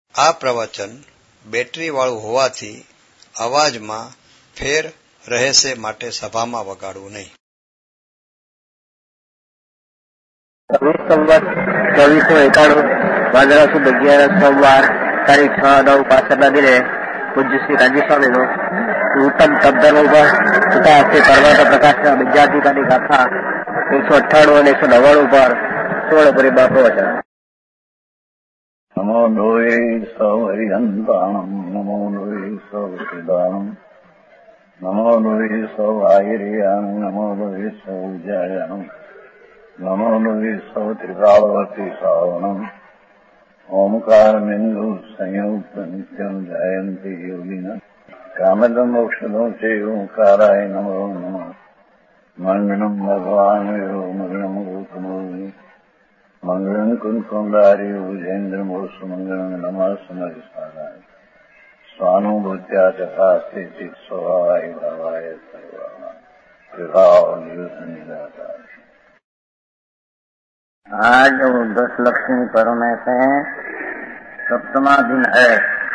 આ પ્રવચન બેટરીવાળું હોવાથી અવાજમાં ફેર રહેશે માટે સભામાં વગાડવું નહીં. સંવત 2491 ભાદરવા સુદ 11 સોમવાર તારીખ 6/9/65 દિને પૂજ્ય શ્રી રાજી સ્વામીનો ઉત્તમ શબ્દનો પર તથા શ્રી પરમાત્મા પ્રકાશના વિદ્યાધિકારી ગાથા 198 અને 199 પર સુવર્ણપુરીમાં પ્રવચન. નમો લોહે સૌહરિહંતાણમ નમો લોહે સૌદાનમ નમો લોહે સૌ આયર્યામ નમો લોહે સૌ જયામ નમો લોહે સૌ ત્રિકાળવતી સાવનમ ઓમકારમિંદુ સંયુક્ત નિત્યમ જયંતિ યોગિના કામદમ મોક્ષદો છે ઓંકારાય નમો નમઃ મંગળમ ભગવાન મંગળમ રૂપમોહિ મંગળમ કુંકુંડારી ભુજેન્દ્રમોષ મંગળમ નમઃ સમરિસારાય સ્વાનુભૂત્યા તથા સ્થિતિ સ્વભાવાય ભાવાય સર્વાય વિભાવ નિયુત નિરાકાર. आज 10 लक्ष्मी पर्व में से 7वां दिन है.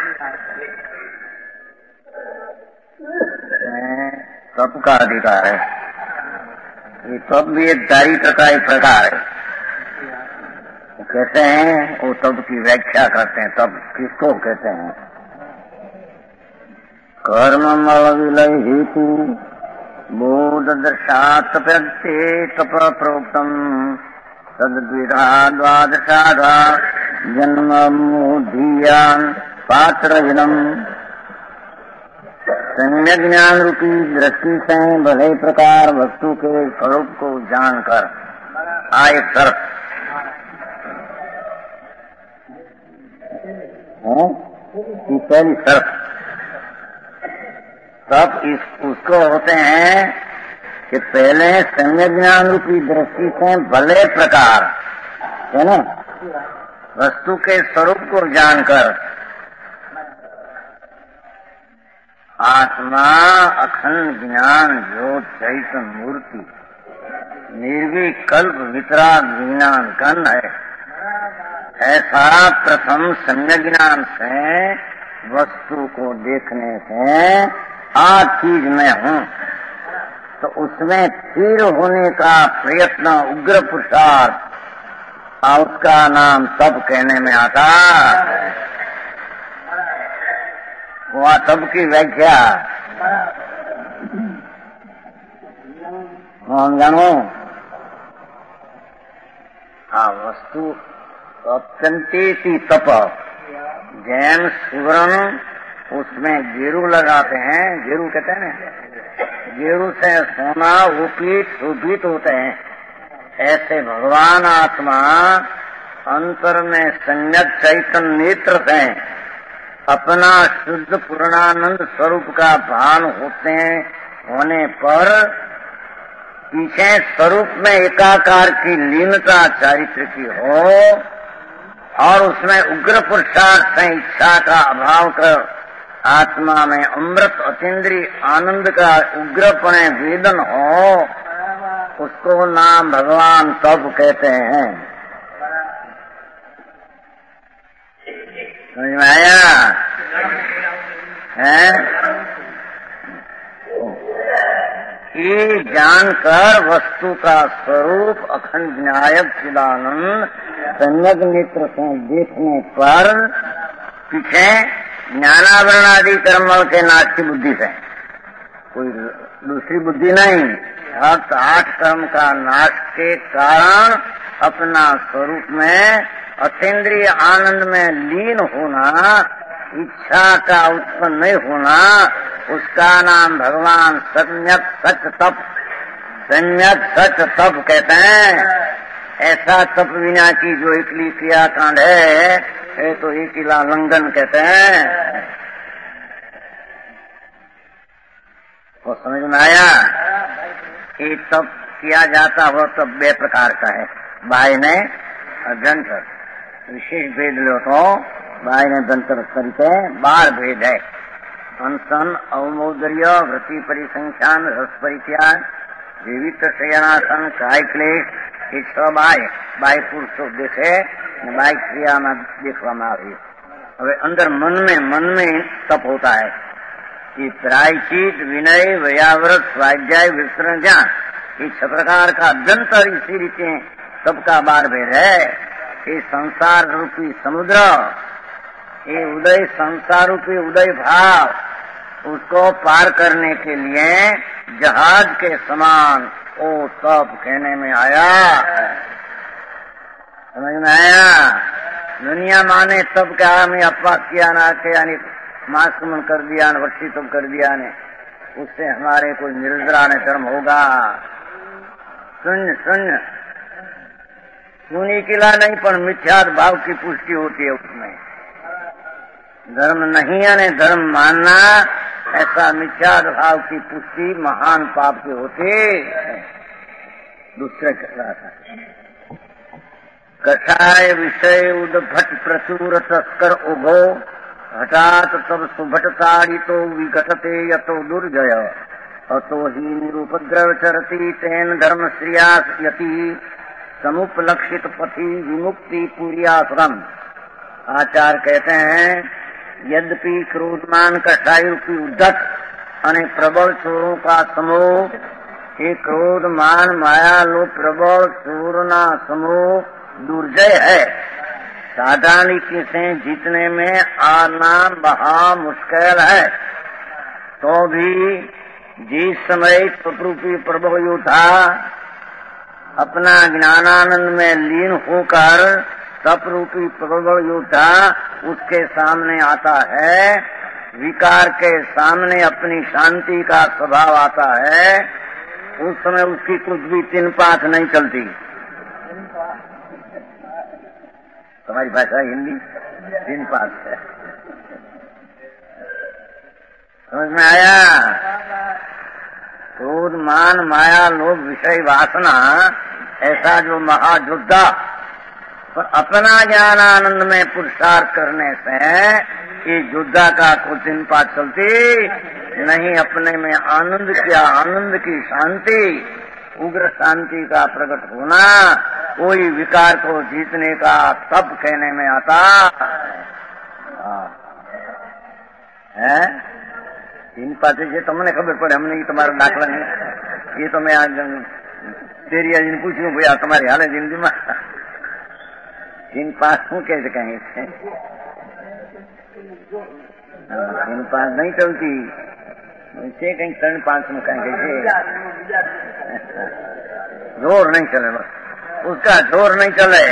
तप का अधिकार है. ये तप भी एक दारिद्र का एक प्रकार है. वो कहते हैं, वो तप की व्याख्या करते हैं. तप किसको कहते हैं? कर्म मल विलय हेतु बोध दर्शात प्रत्ये तप प्रोक्तम तद्विधा द्वादशाधा जन्म मोधियान पात्रजनम. सम्यक ज्ञान रूपी दृष्टि से भले प्रकार वस्तु के स्वरूप को जानकर आए शर्त की पहली शर्त. तब उसको होते हैं कि पहले सम्यक ज्ञान रूपी दृष्टि से भले प्रकार है ना वस्तु के स्वरूप को जानकर आत्मा अखंड ज्ञान ज्योत चैतन्य मूर्ति निर्विकल्प वितराग विज्ञान कन है. ऐसा प्रथम सम्यक ज्ञान से वस्तु को देखने से आज चीज में हूँ तो उसमें स्थिर होने का प्रयत्न उग्र पुरुषार्थ उसका नाम तप कहने में आता. वह तप की व्याख्या हम जानो. हाँ, वस्तु अत्यंती तप जैन सुवर्ण उसमें गेरू लगाते हैं. गेरू कहते हैं ना, गेरू से सोना उपीत सुभीत होते हैं. ऐसे भगवान आत्मा अंतर में सम्यक चैतन्य नेत्र से अपना शुद्ध पूर्णानंद स्वरूप का भान होने पर पीछे स्वरूप में एकाकार की लीनता चारित्र की हो और उसमें उग्र पुरुषार्थ से इच्छा का अभाव कर आत्मा में अमृत अतीन्द्रिय आनंद का उग्रपणे वेदन हो, उसको नाम भगवान तप कहते हैं. समझ में आया है? ये जानकर वस्तु का स्वरूप अखंड न्यायक चिदानंद सम्यक नेत्र से देखने पर पीछे ज्ञानावरण आदि कर्म के नाश की बुद्धि से, कोई दूसरी बुद्धि नहीं, 8 कर्म का नाश के कारण अपना स्वरूप में अतीन्द्रिय आनंद में लीन होना, इच्छा का उत्पन्न नहीं होना, उसका नाम भगवान सम्यक सच तप कहते हैं. ऐसा तप विना की जो एकली क्रियाकांड है ये तो एकिला लंघन कहते हैं. वो समझ में आया? ये तप किया जाता वो तप 2 प्रकार का है. बाह्य ने अभ्यंतर विशेष भेद लो तो बाह्य ने अभ्यंतर करके 12 भेद है. अनशन, अवमौदर्य, वृत्ति परिसंख्यान, रस परित्याग, जीवित शयनासन, काय क्लेश, ये 6 बाह्य पुरुष देखे बाह्य क्रिया में देखवा में આવી. अब अंदर मन में तप होता है कि प्रायश्चित, विनय, व्याव्रत, स्वाध्याय, विस्तरण, ज्ञान, ये 6 प्रकार का अभ्यंतर इसी रीति तप का बार भेद है। ये संसार रूपी समुद्र, ये उदय संसार रूपी उदय भाव, उसको पार करने के लिए जहाज के समान ओ तप कहने में आया। समझ में आया? दुनिया माने तब क्या में अपवाद किया ना के यानी मास्कमन कर दिया न वर्षी तब कर दिया ने, उससे हमारे कोई निर्जरा ने धर्म होगा। शून्य सुनी किला नहीं पर मिथ्यात भाव की पुष्टि होती है उसमें। धर्म नहीं है धर्म मानना, ऐसा मिथ्यात भाव की पुष्टि महान पाप की होती। दूसरे कथा कषाय विषय उद्भट प्रचुर तस्कर उभो हठात तब सुभट ताड़ितो विघटते यतो दुर्जय अतो ही निरुपद्रव चरती तेन धर्म श्रियास यति समुपलक्षित पथि विमुक्ति पूर्याश्रम। आचार्य कहते हैं यद्यपि क्रोधमान कषाय रूपी उद्धत અને प्रबल चोरों का समूह, ये क्रोध मान माया लोभ प्रबल चोरना समूह दुर्जय है। साधारण से जीतने में आना महा मुश्किल है, तो भी जिस समय तपरूपी प्रबल योद्धा अपना ज्ञानानंद में लीन होकर तपरूपी प्रबल योद्धा उसके सामने आता है, विकार के सामने अपनी शांति का स्वभाव आता है, उस समय उसकी कुछ भी 3 पाँच नहीं चलती। तुम्हारी भाषा हिंदी 3 पाँच है, समझ में आया? क्रोध मान माया लोभ विषय वासना ऐसा जो महायोद्धा पर अपना ज्ञान आनंद में पुरुषार्थ करने से ये योद्धा का कुछ 3 पाँच चलती नहीं। अपने में आनंद क्या, आनंद की शांति, उग्र शांति का प्रकट होना, कोई विकार को जीतने का तप कहने में आता है। 3 पाँच से तुमने खबर पड़े, हमने तुम्हारा दाखला नहीं, ये तो मैं आज तेरी आज पूछूं भैया तुम्हारी हाल है जिंदगी में 3 पाँच हूँ कैसे कहें? 3 पाँच नहीं चलती, इसे कहीं 3 पाँच में कहें कैसे? जोर नहीं चले, बस उसका जोर नहीं चले,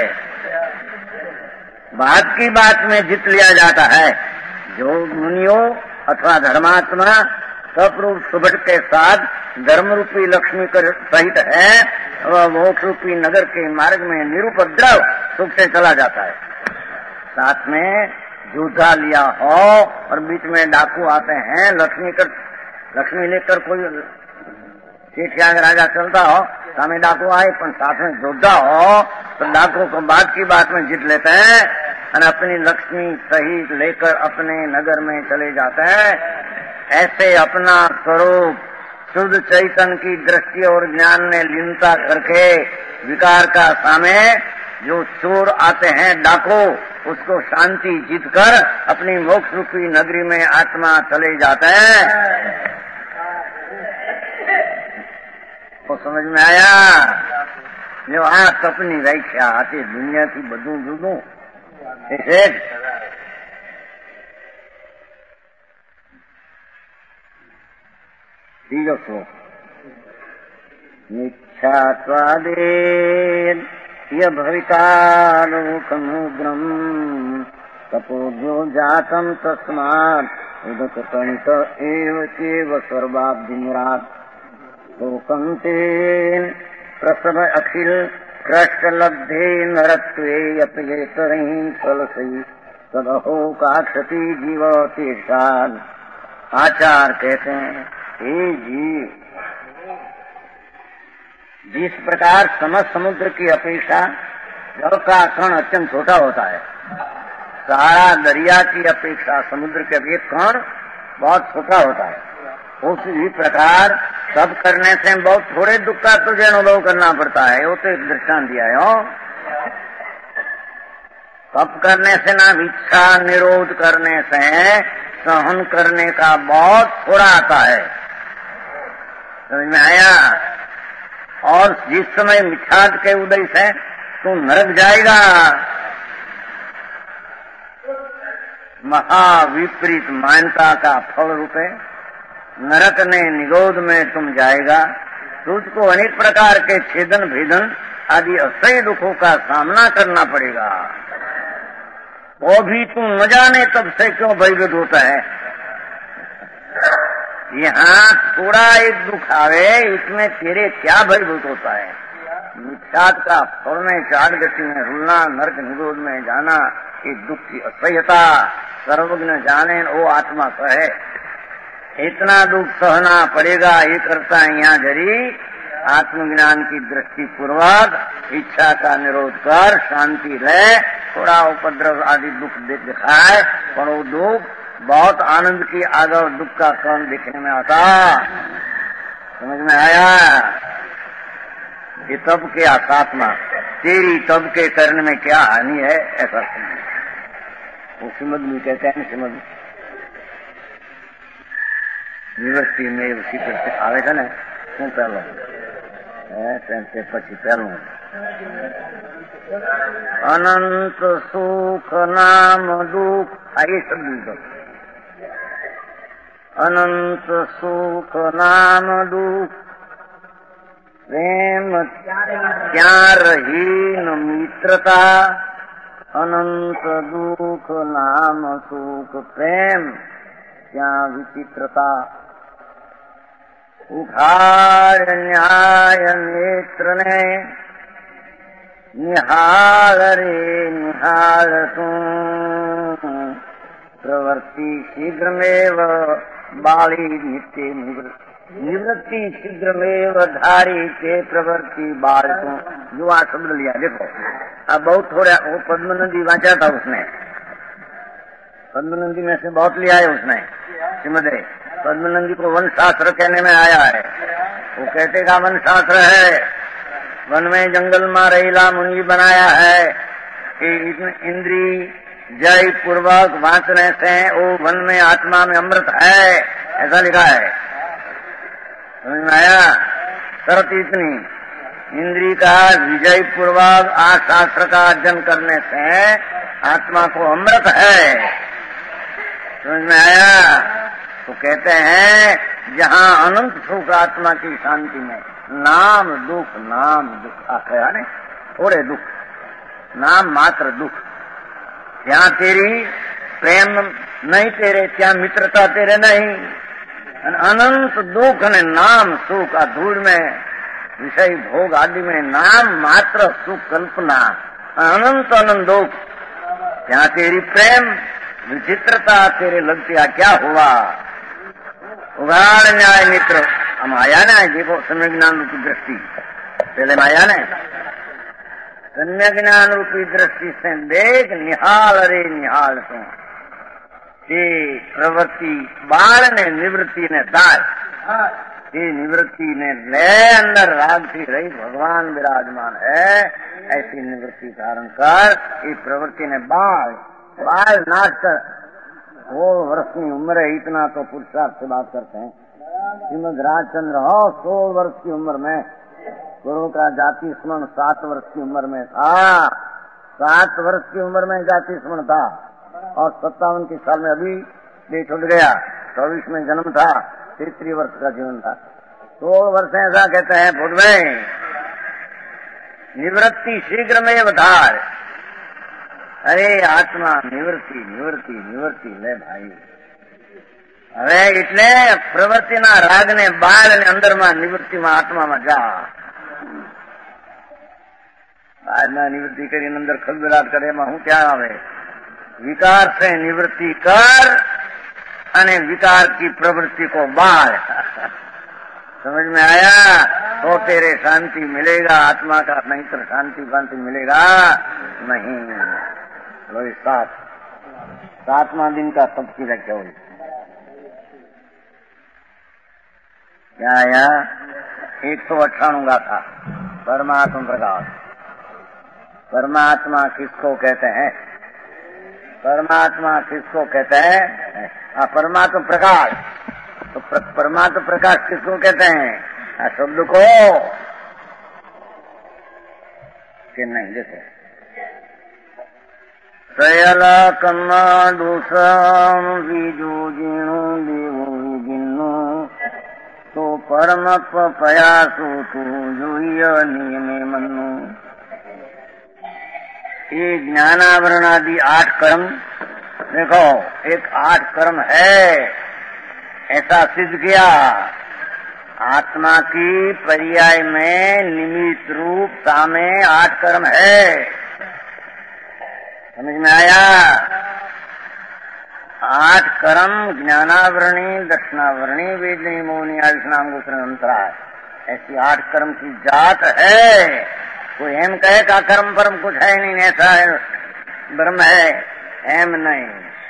बात की बात में जीत लिया जाता है। जो मुनियों अथवा धर्मात्मा सपरूप सुभट के साथ धर्म रूपी लक्ष्मी कर सहित है, वह मोक्ष रूपी नगर के मार्ग में निरुपद्रव सुख से चला जाता है। साथ में जूझा लिया हो और बीच में डाकू आते हैं, लक्ष्मी लेकर कोई सेठिया राजा चलता हो, सामने डाकू आए पर साथ में जोधा हो तो डाकू को बात की बात में जीत लेते हैं और अपनी लक्ष्मी सहित लेकर अपने नगर में चले जाते हैं। ऐसे अपना स्वरूप शुद्ध चैतन्य की दृष्टि और ज्ञान में लीनता करके विकार का सामने जो चोर आते हैं डाकू, उसको शांति जीतकर अपनी मोक्ष रूपी नगरी में आत्मा चले जाते हैं। तो समझ में आया? जो अपनी व्याख्या आती दुनिया की बदू जुदू मिथ्यात्वादेन य भविता लोकमुग्रम तपोभ्यो जातम तस्मात् उदकतनित एव चैव सर्वाब्धिनिरात् लोकंतेन प्रसव अखिल कृष्ण लब्धे नरत्वे यपेतरहि फलसि सदहो काक्षति जीव तीर्थान। आचार कहते हैं हे जीव, जिस प्रकार समस्त समुद्र की अपेक्षा जल का कण अत्यंत छोटा होता है, सारा दरिया की अपेक्षा समुद्र के एक कण बहुत छोटा होता है, उसी प्रकार सब करने से बहुत थोड़े दुख का तुझे अनुभव करना पड़ता है। वो तो एक दृष्टांत दिया है। तप करने से ना इच्छा निरोध करने से सहन करने का बहुत थोड़ा आता है, समझ में आया। और जिस समय मिथ्यात्व के उदय से तू नरक जाएगा, महाविपरीत मान्यता का फल रूपे नरक ने निगोद में तुम जाएगा। तुझको अनेक प्रकार के छेदन भेदन आदि असह्य दुखों का सामना करना पड़ेगा। वो भी तू न जाने तब से क्यों भयभीत होता है। यहाँ थोड़ा एक दुख आवे, इसमें तेरे क्या भयभूत होता है। मिथ्यात्व का फल में चार गति में रुलना, नरक निरोध में जाना, ये दुख की असह्यता सर्वज्ञ जाने वो आत्मा सहे। इतना दुख सहना पड़ेगा, ये करता है यहाँ जरी आत्मज्ञान की दृष्टि पूर्वक इच्छा का निरोध कर शांति ले। थोड़ा उपद्रव आदि दुख दिखाए, पर वो दुख बहुत आनंद की आगर दुख का कण दिखने में आता। समझ में आया। ये तब के आत्मा तेरी तब के करने में क्या हानि है, ऐसा समझ। वो सिमद भी कहते हैं, सिमद निवृत्ति में उसी तरह आवे था ना, શું પહેલો તે પછી પહેલું અનંત સુખ નામ દુઃખ, આ એ શબ્દ લીધો। અનંત સુખ નામ દુઃખ પ્રેમ ત્યાં રહીન મિત્રતા। અનંત દુઃખ નામ સુખ પ્રેમ ત્યાં વિચિત્રતા। ઉઘાડ ન્યાય નેત્ર ને નિહાળ રે નિહાળ તું। પ્રવૃત્તિ શીઘ્રમેવ બાળી નિત્ય નિવૃત્તિ शीघ्रमेव धारी के प्रवृत्ति बाल तू। जो आ शब्द लिया देखो, अब बहुत थोड़ा वो पद्मनंदी वाचा था उसने, पद्मनंदी में से बहुत लिया है उसने। श्रीमदे पद्मनंदी को वन शास्त्र कहने में आया है। वो कहते का वन शास्त्र है, वन में जंगल में रहेला मुनि बनाया है कि इंद्री जय पूर्वक वांचने से वो वन में आत्मा में अमृत है, ऐसा लिखा है। समझ में आया। शर्त इतनी, इंद्री का विजय पूर्वक आ शास्त्र का अध्ययन करने से आत्मा को अमृत है। समझ में आया। तो कहते हैं जहाँ अनंत सुख आत्मा की शांति में नाम दुख आखिर ने थोड़े दुख, नाम मात्र दुख, ત્યાં तेरी प्रेम नहीं तेरे, ત્યાં मित्रता तेरे नहीं। अनंत दुख ने नाम सुख आ धूल में विषय भोग आदि में नाम मात्र सुख कल्पना, अनंत अनंत दुख, ત્યાં तेरी प्रेम विचित्रता तेरे लगती क्या हुआ। उगाड़ न्याय मित्र हम आया ना, देखो सम्यक ज्ञान रूपी दृष्टि पहले में आया ना, सम्यक ज्ञान रूपी दृष्टि से देख निहाल रे निहाल तू। ये प्रवृत्ति बाल ने निवृत्ति ने दाल, ये निवृत्ति ने ले अंदर राग थी रही भगवान विराजमान है, ऐसी निवृत्ति धारण कर ये प्रवृत्ति ने बाल नाश कर। 100 वर्ष की उम्र है, इतना तो पुरुषार्थ से बात करते हैं। श्रीमद राजचंद्र 100 वर्ष की उम्र में गुरु का जाति स्मरण 7 वर्ष की उम्र में था। 7 वर्ष की उम्र में जाति स्मरण था और 57 के साल में अभी देह छूट गया। 24 में जन्म था, 33 वर्ष का जीवन था। 16 वर्ष ऐसा कहते हैं बुद्ध में निवृत्ति शीघ्र में अवतार। अरे आत्मा निवृत्ति निवृत्ति निवृत्ति ले भाई। હવે એટલે પ્રવૃત્તિના રાગને બાળ અને અંદરમાં નિવૃત્તિમાં આત્મામાં જા। બાળના નિવૃત્તિ કરીને અંદર ખલબલાટ કરે, એમાં હું क्या આવે। विकार से निवृत्ति कर અને विकार की प्रवृत्ति को बाढ़। समझ में आया। तो तेरे शांति मिलेगा आत्मा का, नहीं तो शांति मिलेगा नहीं। वही 7वां दिन का सबकी व्याख्या हुई। क्या आया 198 गाथा परमात्मा प्रकाश। परमात्मा किसको कहते हैं? परमात्मा किसको कहते हैं? परमात्मा प्रकाश। तो परमात्मा प्रकाश किसको कहते हैं? शब्द को कि नहीं? देखो, सयल कन्ना दूसम बीजू जीणु देवो गिन्नु तो परम पयासु तू जोइय नियमे मन्नु। ये ज्ञानावरण आदि 8 कर्म, देखो एक 8 कर्म है, ऐसा सिद्ध किया। आत्मा की पर्याय में निमित्त रूपता में 8 कर्म है। समझ में आया? 8 कर्म ज्ञानावरणी, दक्षिणावरणी, वेदनी, मौनी, आयुष्नाम, गोचर, अंतराय, ऐसी 8 कर्म की जात है। कोई हेम कहे का कर्म परम कुछ है नहीं, ऐसा है ब्रह्म है, हेम नहीं।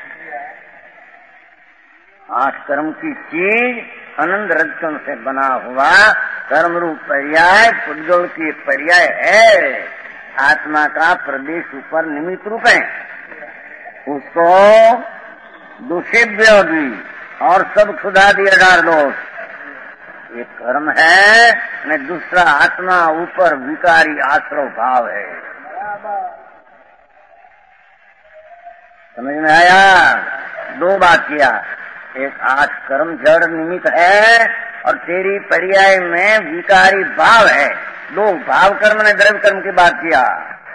8 कर्म की चीज आनंद रजतन से बना हुआ कर्म रूप पर्याय पुद्गल की पर्याय है। आत्मा का प्रदेश ऊपर निमित्त रूप है, उसको दुषिव्य भी और सब क्षुधा दी 18 दोष, ये कर्म है। न दूसरा आत्मा ऊपर विकारी आश्रव भाव है। समझ में आया? 2 बात किया, एक 8 कर्म जड़ निमित्त है और तेरी पर्याय में विकारी भाव है। 2 भाव कर्म ने द्रव्य कर्म की बात किया।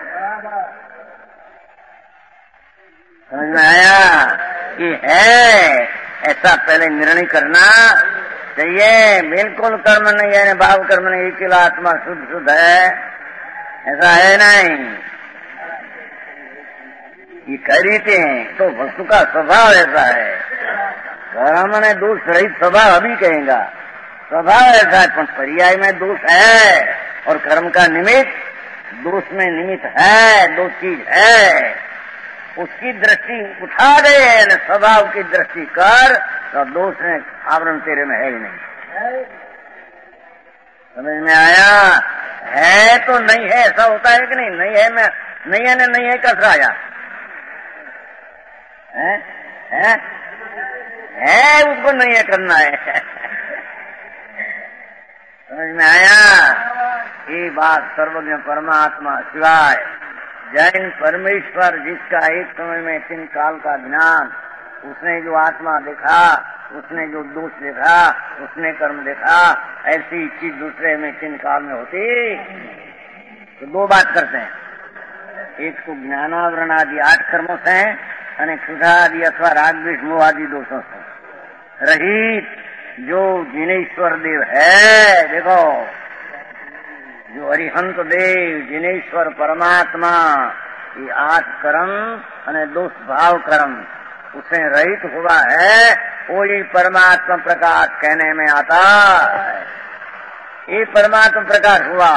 समझ में आया कि है ऐसा पहले निर्णय करना चाहिए। बिल्कुल कर्म नहीं है, भाव कर्म नहीं, अकेला आत्मा शुद्ध शुद्ध है, ऐसा है नहीं। ये कहते हैं तो वस्तु का स्वभाव ऐसा है। कर्म ने दोष रहित स्वभाव अभी कहेगा, स्वभाव ऐसा है, पर पर्याय में दोष है और कर्म का निमित्त दोष में निमित्त है। 2 चीज है, उसकी दृष्टि उठा दे, स्वभाव की दृष्टि कर तो दोष में आवरण तेरे में है ही नहीं। समझ में आया? है तो नहीं है, ऐसा होता है कि नहीं? नहीं है, मैं नहीं है, नहीं है, कसरा आया है, उसको नहीं है करना है। समझ में आया? ये बात सर्वज्ञ परमात्मा शिवाय जैन परमेश्वर, जिसका एक समय में 3 काल का ज्ञान, उसने जो आत्मा देखा, उसने जो दोष देखा, उसने कर्म देखा, ऐसी चीज दूसरे में 3 काल में होती। तो 2 बात करते हैं, एक तो ज्ञानावरण आदि 8 कर्मों से और क्षुधा आदि अथवा राग द्वेष मोह आदि दोषों से रहित जो जिनेश्वर देव है। देखो, जो अरिहंत देव जिनेश्वर परमात्मा, ये 8 कर्म और दोष भाव कर्म उसे रहित हुआ है, वो ही परमात्मा प्रकाश कहने में आता है। ये परमात्मा प्रकाश हुआ।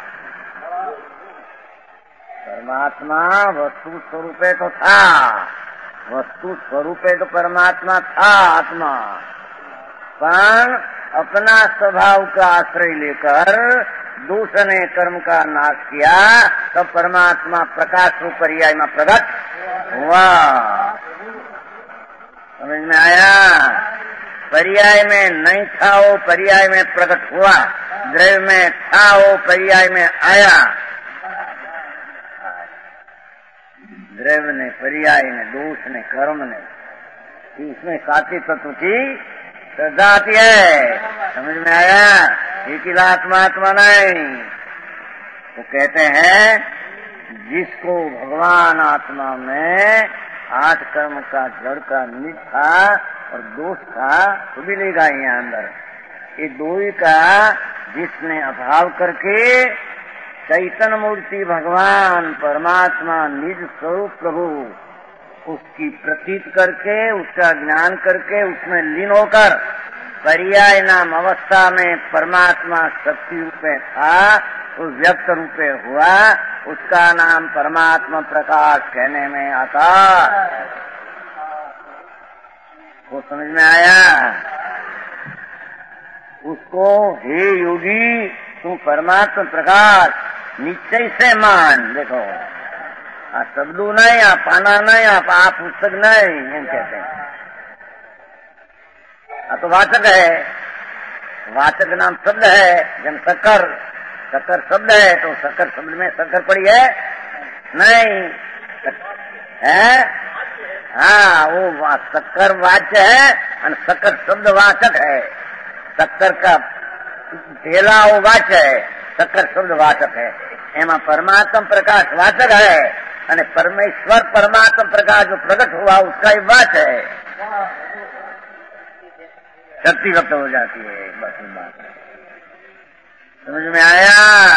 परमात्मा वस्तु स्वरूपे तो था, वस्तु स्वरूपे तो परमात्मा था आत्मा, पर अपना स्वभाव का आश्रय लेकर दूसरे कर्म का नाश किया, तो परमात्मा प्रकाश रूप पर्याय में प्रकट हुआ। समझ में आया? पर्याय में नहीं था वो पर्याय में प्रकट हुआ, द्रव्य में था वो पर्याय में आया। द्रव्य ने, पर्याय ने, दोष ने, कर्म ने, इसमें साथी तत्व की श्रद्धा आती है। समझ में आया? एक आत्मा नहीं। वो कहते हैं जिसको भगवान आत्मा में 8 कर्म का जड़ का निज था और दोष था, तो भी लेगा यहाँ अंदर। ये 2 का जिसने अभाव करके चैतन्य मूर्ति भगवान परमात्मा निज स्वरूप प्रभु उसकी प्रतीत करके, उसका ज्ञान करके, उसमें लीन होकर पर्याय नाम अवस्था में परमात्मा शक्ति रूपे था, उस व्यक्त रूपे हुआ, उसका नाम परमात्मा प्रकाश कहने में आता। वो समझ में आया? उसको हे योगी तू परमात्मा प्रकाश निश्चय से मान। देखो आ शब्दों नहीं, आ पाना नहीं, आ पुस्तक नहीं, एम कहते हैं। आ तो वाचक है, वाचक नाम शब्द है। जब शक्कर, शक्कर शब्द है तो शक्कर शब्द में शक्कर पड़ी है नहीं है। हाँ, वो शक्कर वाच्य है और शक्कर शब्द वाचक है। शक्कर का ढेला वो वाच्य है, शक्कर शब्द वाचक है। एमा परमात्मा प्रकाश वाचक है और परमेश्वर परमात्मा प्रकाश जो प्रकट हुआ उसका ही वाच है। शक्ति व्यक्त हो जाती है, बस बात समझ में आया।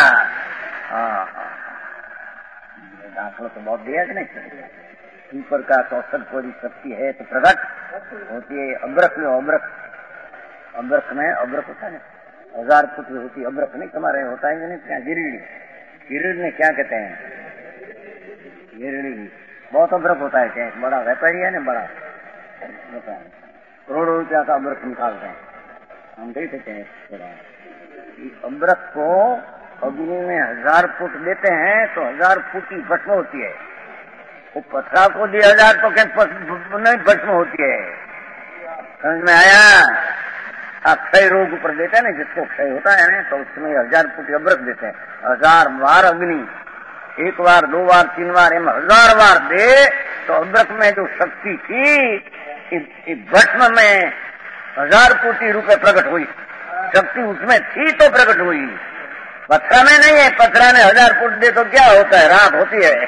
दाखिला तो बहुत दिया कि नहीं। ऊपर का 64 शक्ति है तो प्रकट होती है। अब्रक लो, अब्रक, अब्रक में अब्रक होता है, 1000 फुट होती है अब्रक, नहीं तुम्हारे होता है नहीं क्या? गिरिडी, गिरिडी में क्या कहते हैं? गिरिडी बहुत अब्रक होता है। क्या बड़ा व्यापारी है ना, बड़ा होता है, करोड़ों रुपया का अब्रक निकालते हैं। हम देखे थे अब्रक को अग्नि में 1000 फुट देते हैं तो 1000 फुट की भस्म होती है। वो पथरा को 1000 तो क्या नहीं भस्म होती है। समझ में आया? क्षय रोग ऊपर देते हैं ना, जिसको क्षय होता है ना, तो उसमें 1000 फुट अब्रक देते हैं। 1000 बार अग्नि, 1 बार 2 बार 3 बार, 1000 बार दे तो अब्रक में जो शक्ति थी भस्म में 1000 कोटि रुपए प्रकट हुई। शक्ति उसमें थी तो प्रकट हुई, पत्थर में नहीं है। पत्थर ने 1000 फुट दे तो क्या होता है? रात होती है।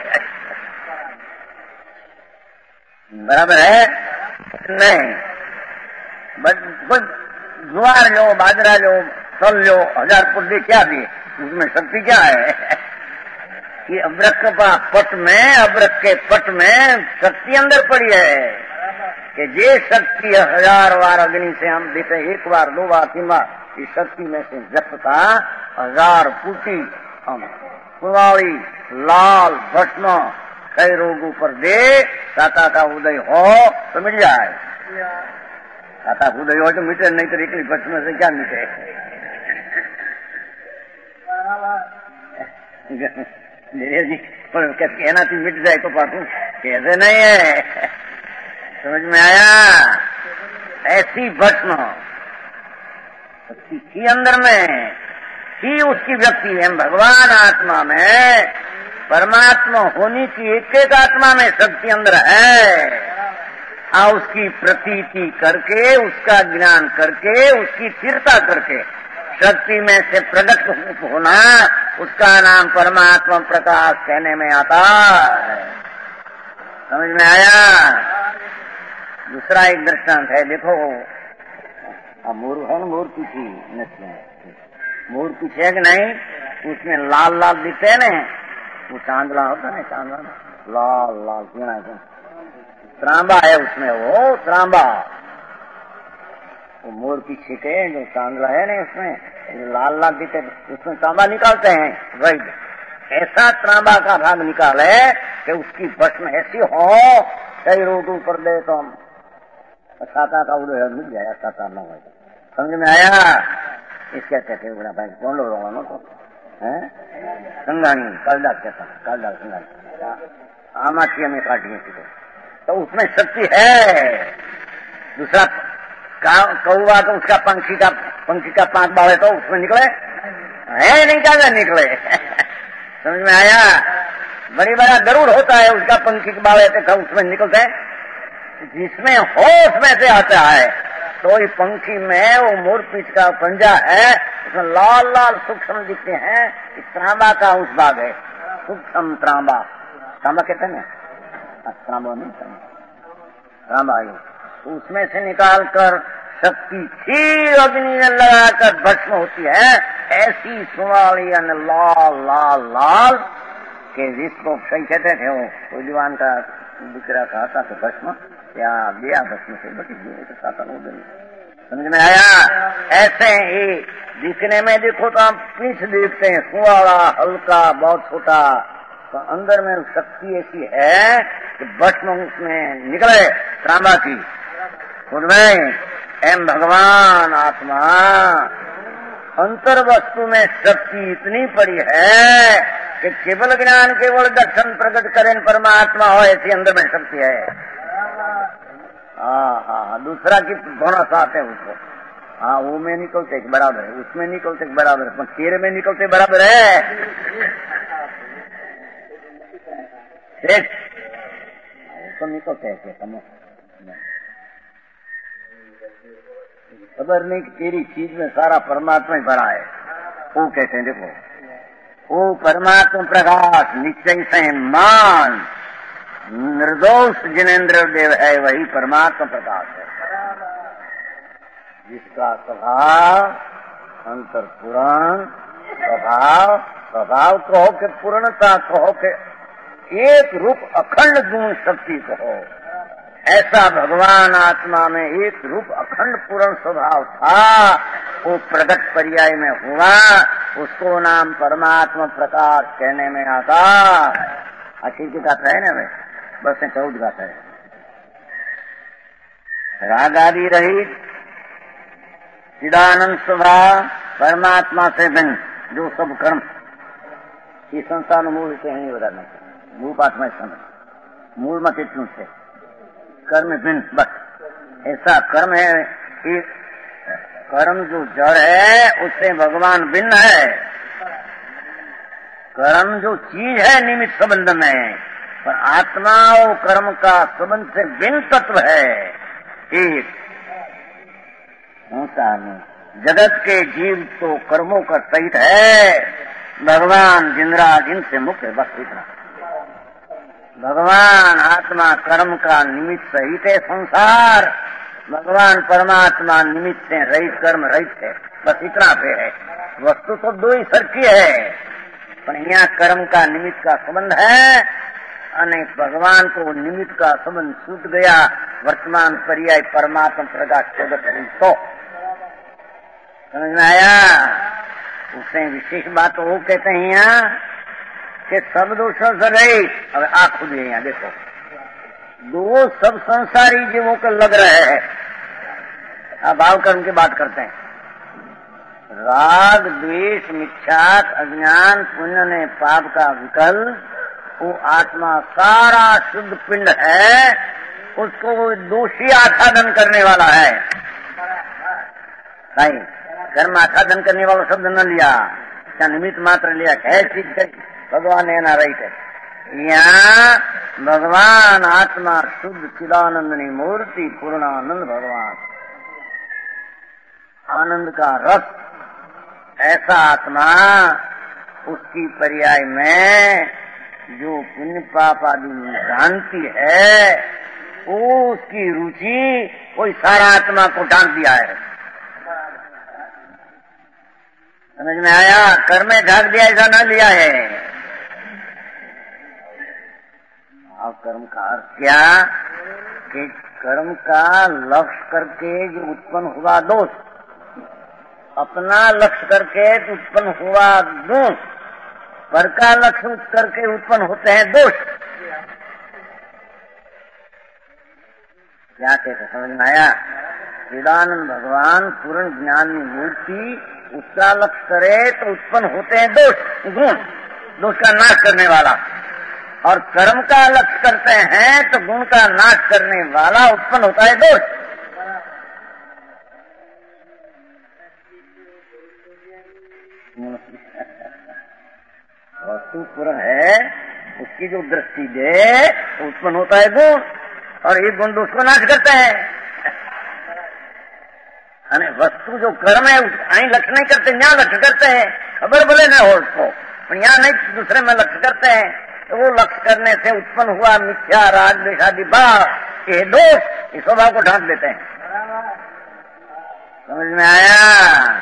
बराबर है नहीं? बस ज्वार लो, बाजरा लो, तल लो, 1000 फुट दे क्या दिए? उसमें शक्ति क्या है? कि अब्रक का पट में, अब्रक के पट में शक्ति अंदर पड़ी है कि जे शक्ति 1000 बार अग्नि से हम देते, 1 बार 2 बार 3 बार, इस शक्ति में से जपता 1000 फूटी हम कुवाड़ी लाल भस्म कई रोगों पर दे, साता का उदय हो तो मिट जाए। साता का उदय हो तो मिटे, नहीं तो एकली भस्म से क्या मिटे? जी कहना थी मिट जाए तो पाटू, कैसे नहीं है? समझ में आया? ऐसी भस्म शक्ति थी अंदर में, थी उसकी व्यक्ति है। भगवान आत्मा में, परमात्मा होने की एक एक आत्मा में शक्ति अंदर है। उसकी प्रतीति करके, उसका ज्ञान करके, उसकी स्थिरता करके शक्ति में से प्रकट होना, उसका नाम परमात्मा प्रकाश कहने में आता है। समझ में आया? दूसरा एक दृष्टांत है, देखो मोर है ना, मोर पीछी नस्ल, मोर पीछे है कि नहीं? उसमें लाल लाल दिखते हैं ना, वो चांदला होता है, चांदला लाल लाल पीना त्रांबा है उसमें, वो त्रांबा, वो मोर पीछे के जो चांदला है ना, उसमें लाल लाल दिखते, उसमें तांबा निकालते हैं। वैद ऐसा त्रांबा का भाग निकाले कि उसकी भस्म ऐसी हो, कई रोगों पर दे तो हम साता का उदय मिल जाएगा, साता न हो। समझ में आया? इसके कहते हैं बड़ा भाई कौन लोग रोगा तो है संगानी, कालदास कहता, कालदास संगानी आमाची में काटिए तो उसमें शक्ति है। दूसरा कौवा तो उसका पंखी का 5 बाल है तो उसमें निकले है नहीं, क्या निकले? समझ में आया? बड़ी बड़ा गरुड़ होता है, उसका पंखी के बाल है तो उसमें निकलते हैं, जिसमें हो उसमें से आता है। तो इस पंखी में वो मोर पीछ का पंजा है, उसमें लाल लाल सूक्ष्म दिखते हैं। इस त्रांबा का उस भाग है, सूक्ष्म त्रांबा, त्रांबा कहते हैं ना, त्रांबा नहीं, त्रांबा उसमें से निकाल कर शक्ति थी अग्नि में लगाकर भस्म होती है। ऐसी सुनाली लाल लाल लाल के जिसको सही कहते थे, वो कोई दीवान का दिकरा कहता था भस्म या दिया भस्म से बटी समझ में आया? ऐसे ही दिखने में देखो तो हम पीछ देखते हैं, सुवाला हल्का बहुत छोटा, तो अंदर में शक्ति ऐसी है कि भस्म उसमें निकले त्रांबा की खुद में। एम भगवान आत्मा अंतर वस्तु में शक्ति इतनी पड़ी है कि केवल ज्ञान केवल दर्शन प्रकट करें परमात्मा हो, ऐसी अंदर में शक्ति है। हाँ, दूसरा की धोना चाहते हैं उसको। हाँ, वो में निकलते बराबर है, उसमें निकलते बराबर है, पर तेरे में निकलते बराबर है। तो निकलते हैं खबर नहीं कि तेरी चीज में सारा परमात्मा ही भरा है। वो कहते हैं देखो, वो परमात्मा प्रकाश निश्चय से मान निर्दोष जिनेन्द्र देव है, वही परमात्मा प्रकाश है, जिसका स्वभाव अंतर पूर्ण स्वभाव कहो के पूर्णता कहो के एक रूप अखंड गुण शक्ति कहो, ऐसा भगवान आत्मा में एक रूप अखंड पूर्ण स्वभाव था। वो प्रगट पर्याय में हुआ, उसको नाम परमात्मा प्रकाश कहने में आता। आखिर की गाता है ना भाई, बस 14 गाता है। राग आदि रहित चिदानंद स्वभाव परमात्मा से भिन्न जो सब कर्म इस संसार मूल से नहीं बताना, मूल पाठ में समझ, मूल मत इतनु से कर्म भिन्न, बस ऐसा कर्म है कि कर्म जो जड़ है उससे भगवान भिन्न है। कर्म जो चीज है निमित्त संबंध में, पर आत्मा और कर्म का संबंध से भिन्न तत्व है। एक जगत के जीव तो कर्मों का सहित है, भगवान जिनराज इनसे मुक्त है, बस इतना। भगवान आत्मा कर्म का निमित्त सहित है संसार, भगवान परमात्मा निमित्त से रहित कर्म रहित है, बस इतना पे है। वस्तु तो दो ही सरकी है, पर यहाँ कर्म का निमित्त का संबंध है, अनेक भगवान को निमित्त का संबंध छूट गया। वर्तमान पर्याय परमात्मा प्रकाश जगत तो समझ में आया। उससे विशेष बात वो कहते हैं यहाँ कि सब दोषों से रहित। अब आप खुद यहाँ देखो, दो सब संसारी जीवों को लग रहे हैं। अब भाव कर्म की बात करते हैं। राग द्वेष मिथ्यात अज्ञान पुण्य ने पाप का विकल्प, वो आत्मा सारा शुद्ध पिंड है, उसको दोषी आच्छादन करने वाला है। नहीं, कर्म आच्छादन करने वाला शब्द न लिया, क्या निमित्त मात्र लिया, है चीज भगवान ने ना रही है। यहाँ भगवान आत्मा शुद्ध चिदानंदनी मूर्ति पूर्णानंद भगवान, आनंद का रस, ऐसा आत्मा उसकी पर्याय में जो पुण्य पाप आदि जानती है, वो उसकी रुचि कोई सारा आत्मा को ढांक दिया है। समझ में आया? कर्म में ढांक दिया ऐसा न लिया है। और कर्म का अर्थ क्या कि कर्म का लक्ष्य करके जो उत्पन्न हुआ दोष, अपना लक्ष्य करके उत्पन्न हुआ दोष, पर का लक्ष्य करके उत्पन्न होते हैं दोष। क्या कहते समझ में आया? चिदानंद भगवान पूर्ण ज्ञानी मूर्ति, उसका लक्ष्य करे तो उत्पन्न होते हैं दोष, गुण, दोष का नाश करने वाला। और कर्म का लक्ष्य करते हैं तो गुण का नाश करने वाला उत्पन्न होता है दोष। वस्तु पूर्ण है, उसकी जो दृष्टि दे तो उत्पन्न होता है गुण, और ये गुण दोष को नाश करते हैं। वस्तु जो कर्म है आई लक्ष्य नहीं करते, यहाँ लक्ष्य करते हैं, खबर भले न हो उसको, पर यहाँ नहीं दूसरे में लक्ष्य करते हैं, तो वो लक्ष्य करने से उत्पन्न हुआ मिथ्या राग द्वेष आदि भाव, ये दोष, इस स्वभाव को ढांक देते हैं। समझ में आया?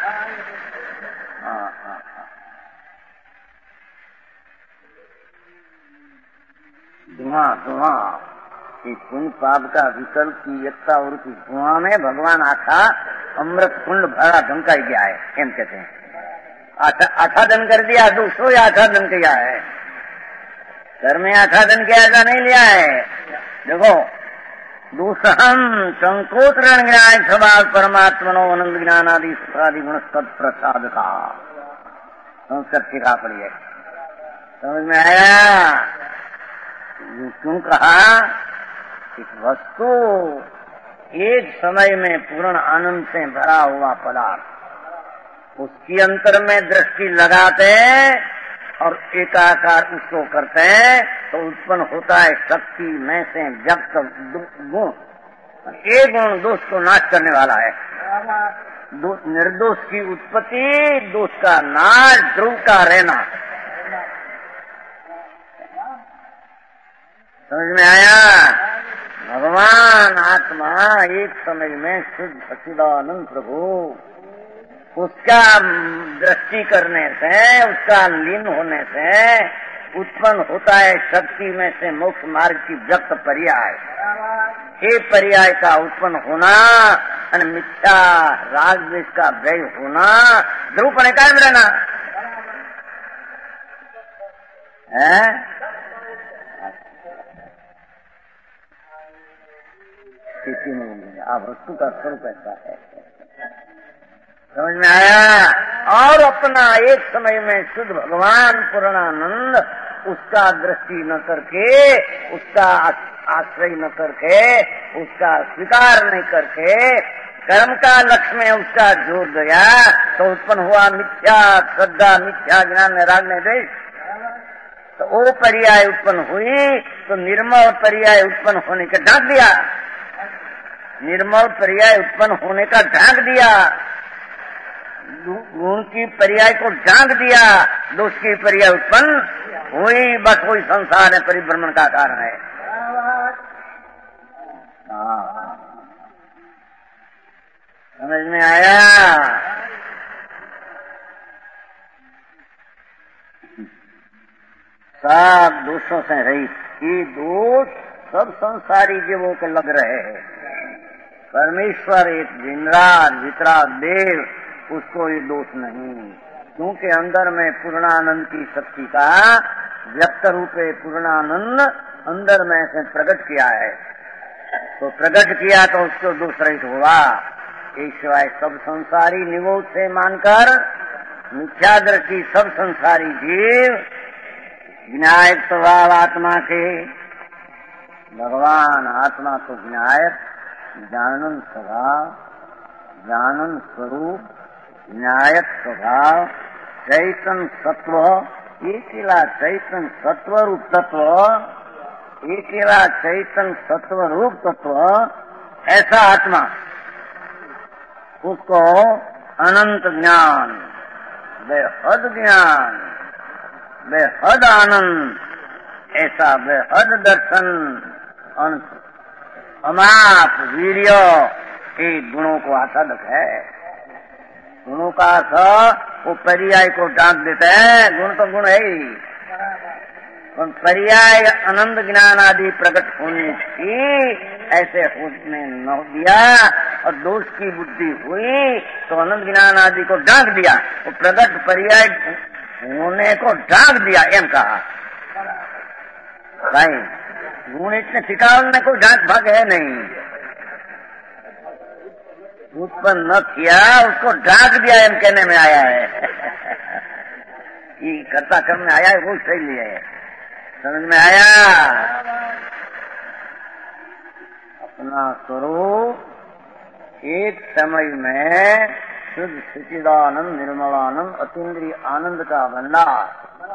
धुआं कि पुण्य पाप का विकल्प की एकता और की धुआं में भगवान आखा अमृत कुंड भरा ढंकाई गया है, एम कहते हैं। आच्छादन कर दिया, दूसरों आच्छादन किया है, घर में आच्छादन किया ऐसा नहीं लिया है। देखो, दूसहम संकोचरण ज्ञान स्वभाव परमात्मनो आनंद ज्ञान आदि सूत्रादि गुण सद प्रसाद का संस्कृत सिखा पड़ी है। समझ में आया? क्यों कहा? एक वस्तु एक समय में पूर्ण आनंद से भरा हुआ पदार्थ, उसकी अंतर में दृष्टि लगाते और एकाकार उसको करते हैं तो उत्पन्न होता है शक्ति में से व्यक्त गुण। एक गुण दोष को नाश करने वाला है। निर्दोष की उत्पत्ति, दोष का नाश, ध्रुव का रहना। समझ में आया? भगवान आत्मा एक समय में शुद्ध सच्चिदानंद प्रभु, उसका दृष्टि करने से, उसका लीन होने से उत्पन्न होता है शक्ति में से मोक्ष मार्ग की व्यक्त पर्याय। ये पर्याय का उत्पन्न होना और मिथ्या राग द्वेष का व्यय होना, ध्रुवपणे कायम रहना है। आप वस्तु का स्वरूप ऐसा है। समझ में आया? और अपना एक समय में शुद्ध भगवान पूर्णानंद, उसका दृष्टि न करके, उसका आश्रय न करके, उसका स्वीकार नहीं करके, कर्म का लक्ष्य में उसका जोर गया तो उत्पन्न हुआ मिथ्या श्रद्धा, मिथ्या ज्ञान, राग में द्वेष। तो वो पर्याय उत्पन्न हुई तो निर्मल पर्याय उत्पन्न होने का ढांक दिया। निर्मल पर्याय उत्पन्न होने का ढांक दिया। गुण की पर्याय को ढांक दिया, दोष की पर्याय उत्पन्न हुई। बस वही संसार है, परिभ्रमण का कारण है। समझ में आया? सब दोषों से रहित। ये दोष सब संसारी जीवों के लग रहे हैं। परमेश्वर एक जिनराज वितराग देव, उसको ये दोष नहीं, क्योंकि अंदर में पूर्णानंद की शक्ति का व्यक्त रूपे पूर्णानंद अंदर में से प्रकट किया है। तो प्रकट किया तो उसको दोष रहित हुआ। एक सिवाय सब संसारी निगोद से मानकर मिथ्या दृष्टि सब संसारी जीव विनायक स्वभाव आत्मा के, भगवान आत्मा को विनायक, जानन स्वभाव, जानन स्वरूप, न्यायक स्वभाव, चैतन सत्व, एकेला चैतन सत्व रूप तत्व, एकेला चैतन सत्व रूप तत्व, ऐसा आत्मा, उसको अनंत ज्ञान, बेहद ज्ञान, बेहद आनंद, ऐसा बेहद दर्शन, अमाप वीर्य, ये गुणों को आसाधक है। गुणों का अर्थ वो पर्याय को ढांक देता है। गुण तो गुण है ही, पर्याय आनंद ज्ञान आदि प्रकट होने की ऐसे होने न दिया और दोष की बुद्धि हुई तो आनंद ज्ञान आदि को ढांक दिया। वो प्रकट पर्याय होने को ढांक दिया, एम कहा भाई। गुण इतने टिकाऊ में कोई ढांक भाग है नहीं, उत्पन्न न किया, उसको ढांक दिया, एम कहने में आया है। ये कर्ता कर्म में आया है, वो सही है। समझ में आया? अपना स्वरूप एक समय में शुद्ध सच्चिदानंद निर्मलानंद अतीन्द्रिय आनंद का भंडार,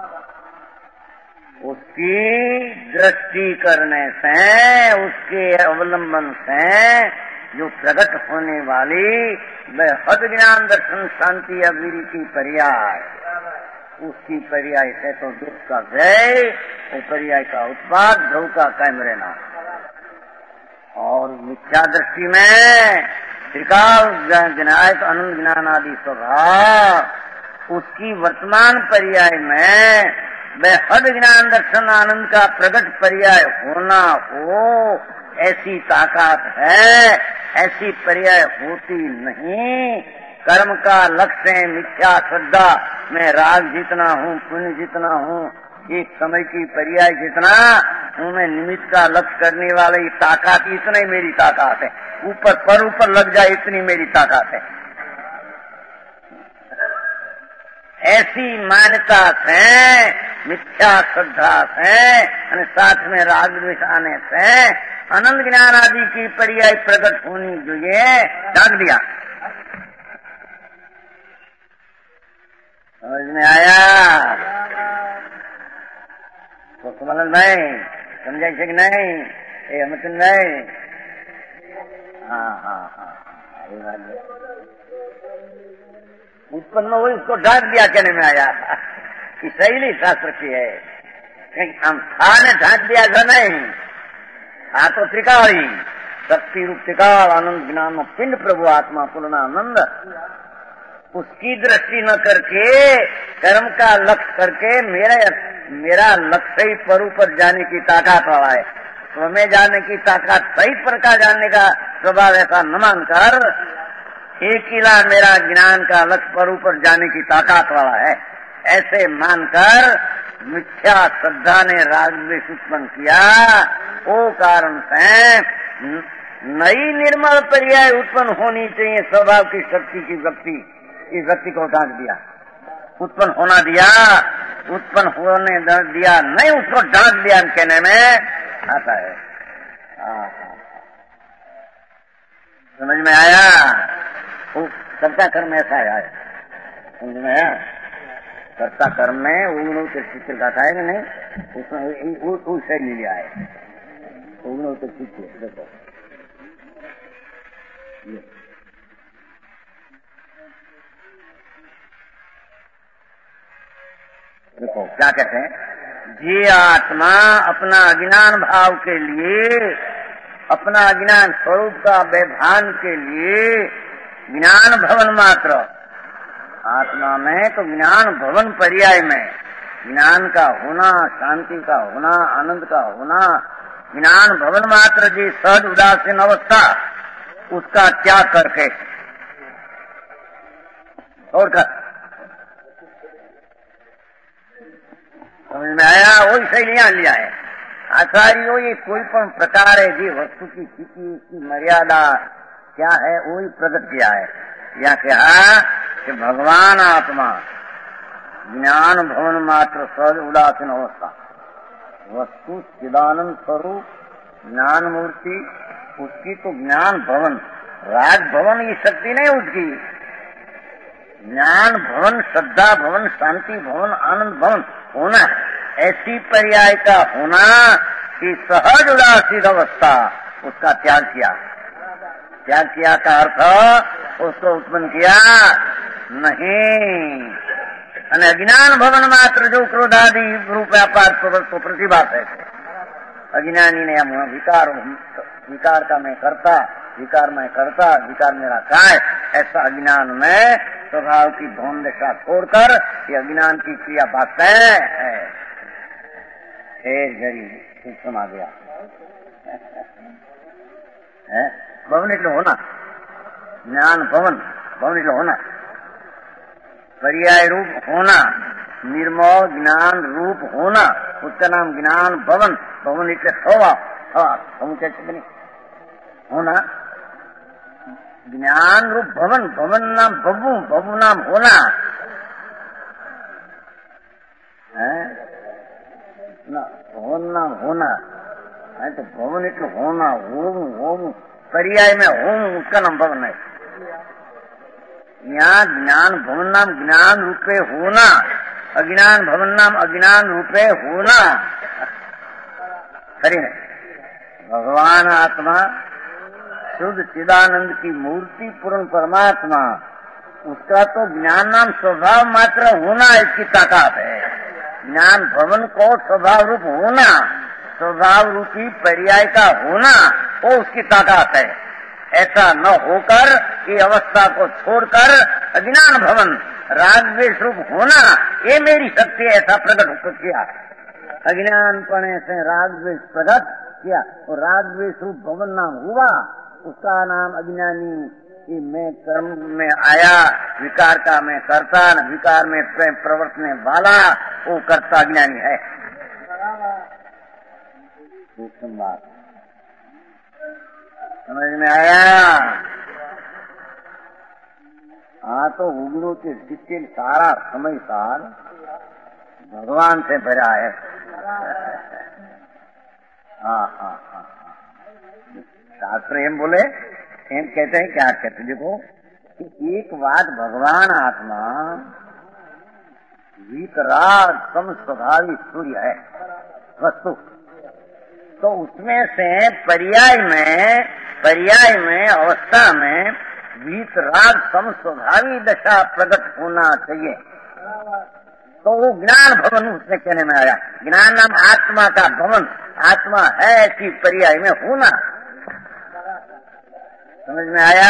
उसकी दृष्टि करने से, उसके अवलंबन से जो प्रकट होने वाली बेहद ज्ञान दर्शन शांति अवीरी की पर्याय, उसकी पर्याय से तो दुख का व्यय, वो पर्याय का उत्पाद, ध्रुव का कायम रहना। और मिथ्या दृष्टि में त्रिकाल विनायक आनंद ज्ञान आदि स्वभाव, उसकी वर्तमान पर्याय में बेहद ज्ञान दर्शन आनंद का प्रकट पर्याय होना हो, ऐसी ताकत है, ऐसी पर्याय होती नहीं। कर्म का लक्ष्य है मिथ्या श्रद्धा, मैं राग जितना हूँ, पुण्य जितना हूँ, एक समय की पर्याय जितना हूँ, मैं निमित्त का लक्ष्य करने वाले ताकत, इतना ही मेरी ताकत है। ऊपर पर ऊपर लग जाए इतनी मेरी ताकत है। ऐसी मान्यता से, मिथ्या श्रद्धा से और साथ में राग द्वेष आने से आनंद ज्ञान आदि की पर्याय प्रकट होनी जो ये ढक दिया। समझ में आया? तो समझ नहीं समझाई कि नहीं? ये हम सुन नहीं। हाँ उत्पन्न हुई उसको ढाक दिया कहने में आया कि शैली शास्त्र की है। हम था ने ढाक दिया था नहीं, था तो त्रिकाल ही, शक्ति रूप त्रिकाल, आनंद ज्ञान पिंड प्रभु आत्मा पूर्णानंद। उसकी दृष्टि न करके कर्म का लक्ष्य करके मेरा लक्ष्य ही परु पर जाने की ताकत वाला है, स्वमें जाने की ताकत सही प्रकार जानने का स्वभाव ऐसा न मानकर एक किला मेरा ज्ञान का लक्ष्य पर ऊपर जाने की ताकत वाला है ऐसे मानकर मिथ्या श्रद्धा ने राग द्वेष उत्पन्न किया। वो कारण से नई निर्मल पर्याय उत्पन्न होनी चाहिए स्वभाव की शक्ति की व्यक्ति, इस व्यक्ति को ढांक दिया, उत्पन्न होना दिया, उत्पन्न होने दिया नहीं, उसको ढांक दिया कहने में आता है। समझ में आया? कर्ता कर्म ऐसा है, समझ में आया? कर्ता कर्म में उग्न चित्र गाथा है कि नहीं, उसमें उससे ले लिया है उग्न चित्र। देखो क्या कहते हैं, जे आत्मा अपना अज्ञान भाव के लिए, अपना अज्ञान स्वरूप का व्यवधान के लिए ज्ञान भवन मात्र, आत्मा में तो ज्ञान भवन पर्याय में ज्ञान का होना, शांति का होना, आनंद का होना, ज्ञान भवन मात्र जी सहज उदासीन अवस्था उसका त्याग करके और समझ में आया? वही शैलियां लिया है आचार्यों। ये कोई पण प्रकार है जी वस्तु की स्थिति, उसकी मर्यादा क्या है वही प्रकट किया है। यह कहा कि भगवान आत्मा ज्ञान भवन मात्र सहज उदासीन अवस्था, वस्तु चिदानंद स्वरूप ज्ञान मूर्ति, उसकी तो ज्ञान भवन, राग भवन की शक्ति नहीं उसकी, ज्ञान भवन, श्रद्धा भवन, शांति भवन, आनंद भवन होना, ऐसी पर्याय का होना कि सहज उदासीन अवस्था उसका त्याग किया। त्याग किया का अर्थ उसको उत्पन्न किया नहीं। अज्ञान भवन मात्र जो क्रोधादि रूप व्यापार तो प्रतिभा है, अज्ञानी ने हम विकार का मैं करता, विकार मैं करता, विकार मेरा काय, ऐसा अज्ञान में स्वभाव की भवन दशा छोड़कर ये अज्ञान की क्रिया भागता है। घड़ी समा गया है भवन એટલે होना, ज्ञान भवन, भवन એટલે होना, पर्याय रूप होना, निर्मल ज्ञान रूप होना, उसका नाम ज्ञान भवन, भवन એટલે हवा, हवा हम कैसे बनी होना, ज्ञान रूप भवन, भवन नाम बबू, बबू नाम होना है ना, भवन नाम होना है, तो भवन એટલે होना, होम, होम पर्याय में होम, उसका नाम भवन है। यहाँ ज्ञान भवन नाम ज्ञान रूपे होना, अज्ञान भवन नाम अज्ञान रूपे होना, सही है। भगवान आत्मा शुद्ध चिदानंद की मूर्ति पूर्ण परमात्मा, उसका तो ज्ञान नाम स्वभाव मात्र होना इसकी ताकत है। ज्ञान भवन को स्वभाव रूप होना, स्वभाव रूपी पर्याय का होना, वो उसकी ताकत है। ऐसा न होकर ये अवस्था को छोड़कर अज्ञान भवन राग द्वेष रूप होना, ये मेरी शक्ति ऐसा प्रकट किया। अज्ञान पने से राग द्वेष प्रकट किया और राग द्वेष रूप भवन नाम हुआ, उसका नाम अज्ञानी कि मैं कर्म में आया, विकार का मैं करता, विकार में प्रवर्तने वाला, वो कर्ता अज्ञानी है। बात समझ में आया? आ तो उगड़ो के जितने सारा समय सार भगवान से भरा है। हाँ हाँ हाँ, शास्त्र एम बोले, एम कहते हैं, क्या कहते, देखो कि एक बात भगवान आत्मा वीतराग सम स्वभावी सूर्य है वस्तु, तो उसमें से पर्याय में अवस्था में वीतराग सम स्वभावी दशा प्रकट होना चाहिए। तो वो ज्ञान भवन उसने कहने में आया। ज्ञान नाम आत्मा का भवन, आत्मा है कि पर्याय में होना, समझ में आया?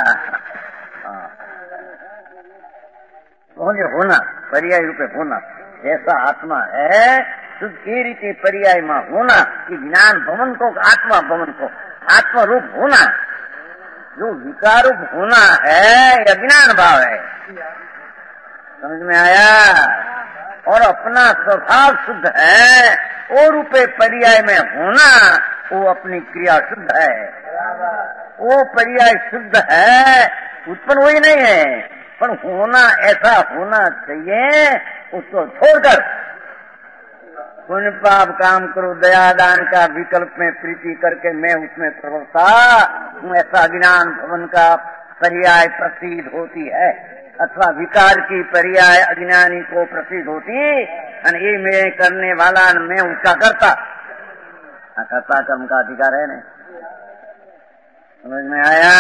होना पर्याय रूपे होना, ऐसा आत्मा है शुद्ध की रीति पर्याय में होना कि ज्ञान भवन को, आत्मा भवन को आत्मा रूप होना। जो विकार रूप होना है या ज्ञान भाव है, समझ में आया? और अपना स्वभाव शुद्ध है, वो रूपे पर्याय में होना, वो अपनी क्रिया शुद्ध है, वो पर्याय शुद्ध है, उत्पन्न वही नहीं है, पर होना ऐसा होना चाहिए। उसको छोड़कर पुण्य पाप काम करो, दया दान का विकल्प में प्रीति करके मैं उसमें प्रवृत्ता हूँ, ऐसा ज्ञान भवन का पर्याय प्रसिद्ध होती है, अथवा विकार की पर्याय अज्ञानी को प्रसिद्ध होती। और ये मैं करने वाला मैं उसका करता, कर्ता कर्म का अधिकार है ना, समझ में आया?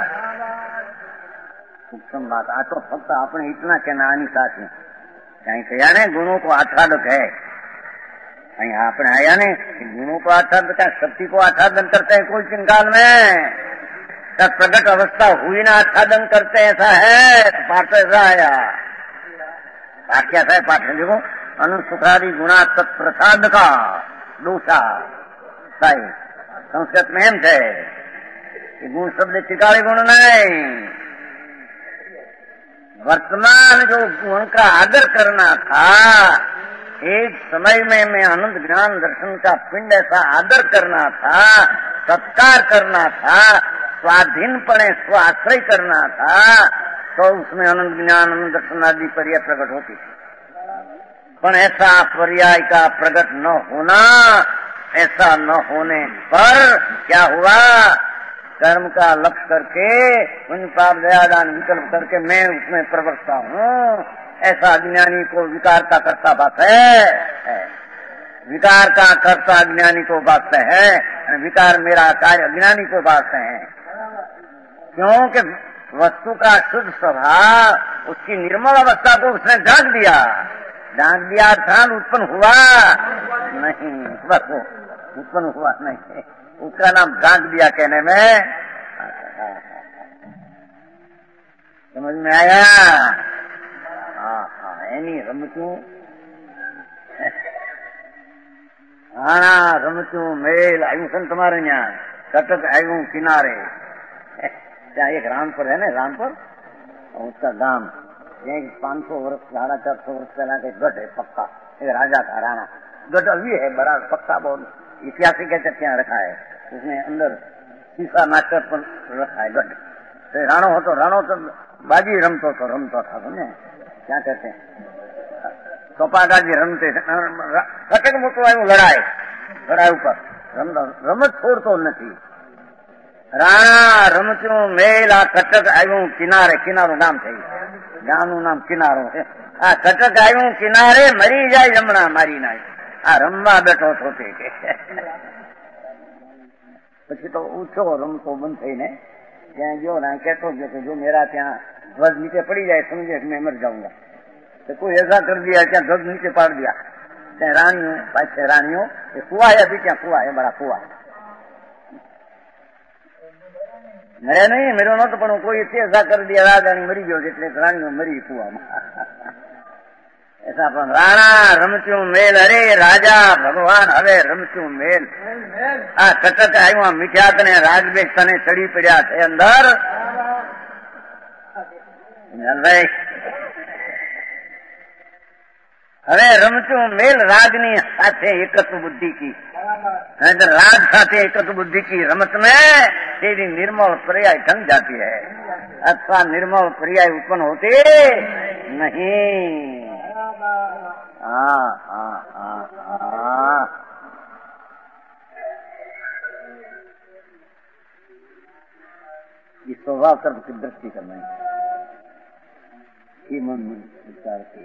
सूक्ष्म बात आ तो फक्त આપણે इतना कहना आनी साथ में कहीं कहा ने गुणों को आच्छादक है, कहीं आपने आया ने गुणों को आच्छादन का, शक्ति को आच्छादन करते हैं कोई चिंकाल में, तब प्रकट अवस्था हुई ना आच्छादन करते ऐसा है। पाठ ऐसा आया, पाठ क्या है? पाठ देखो, अनुसुखादि गुणा तत्प्रसाद का दोषा सही संस्कृत में एम थे गुण शब्द टिकाले गुण नहीं, वर्तमान जो गुण का आदर करना था, एक समय में मैं अनंत ज्ञान दर्शन का पिंड ऐसा आदर करना था, सत्कार करना था, स्वाधीनपणे स्वाश्रय करना था, तो उसमें अनंत ज्ञान अनंत दर्शन आदि पर्याय प्रकट होती थी। पर ऐसा पर्याय का प्रकट न होना, ऐसा न होने पर क्या हुआ? कर्म का लक्ष्य करके उन पाप दयादान विकल्प करके मैं उसमें प्रवक्ता हूँ, ऐसा अज्ञानी को विकार का कर्ता बात है। विकार का कर्ता अज्ञानी को बात है, विकार मेरा कार्य अज्ञानी को बात है। क्योंकि वस्तु का शुद्ध स्वभाव उसकी निर्मल अवस्था को उसने ढांक दिया अर्थात उत्पन्न हुआ नहीं, बस उत्पन्न हुआ नहीं, उसका नाम ढांक दिया कहने में। समझ में आया? हाँ, एनी रमचू रमचू मेल आयु सन तुम्हारे यहाँ कटक आयु किनारे। क्या एक रामपुर है ना, रामपुर उसका गांव 500 वर्ष 450 वर्ष पहला के गढ़ है पक्का, एक राजा का राणा गढ़ अभी है, बड़ा पक्का बहुत ऐतिहासिक है, क्या रखा है उसमें, अंदर शीशा नाकर पर रखा है गढ़। तो राणो तो बाजी रमतो था, समझे क्या कहते हैं, सोपागाजी रमते कटक मोटो आयो लड़ाई ऊपर रमत छोड़तो नहीं। राणा रमचू मेल आ कटक आयो किनारो नाम थे, गामનું નામ કિનારો છે। આ કટક આવ્યું કિનારે મરી જાય જમણા મારી નાય, આ રમવા બેઠો છો તે કે પછી તો ઊંચો રમતો બંધ થઈને ત્યાં ગયો ને કહેતો ગયો કે જો मेरा ત્યાં ध्वज नीचे पड़ी जाए समझे कि मैं मर जाऊंगा। तो कोई ऐसा कर दिया, क्या ध्वज नीचे पाड़ दिया, क्या रानियों पाछे रानियों कुआ है, अभी क्या कुआ है, बड़ा कुआ मरे नहीं मेरे नो तो पण कोई ऐसा कर दिया, राजानी मरी गयो એટલે રાણીઓ મરી કુવામાં। ऐसा पण राणा रमचू मेल, अरे राजा भगवान હવે રમચू मेल આ કટક આવ્યો મીઠાત ને રાજબેગ તને ચડી પડ્યા છે અંદર। હવે રમચू मेल राजनी સાથે એકત્વ बुद्धि की राग साथे एक बुद्धि की रमत में तेरी निर्मल पर्याय ढंग जाती है अथवा निर्मल पर्याय उत्पन्न होते नहीं। ये स्वभाव कर्म की दृष्टि करना ये मन में विचार की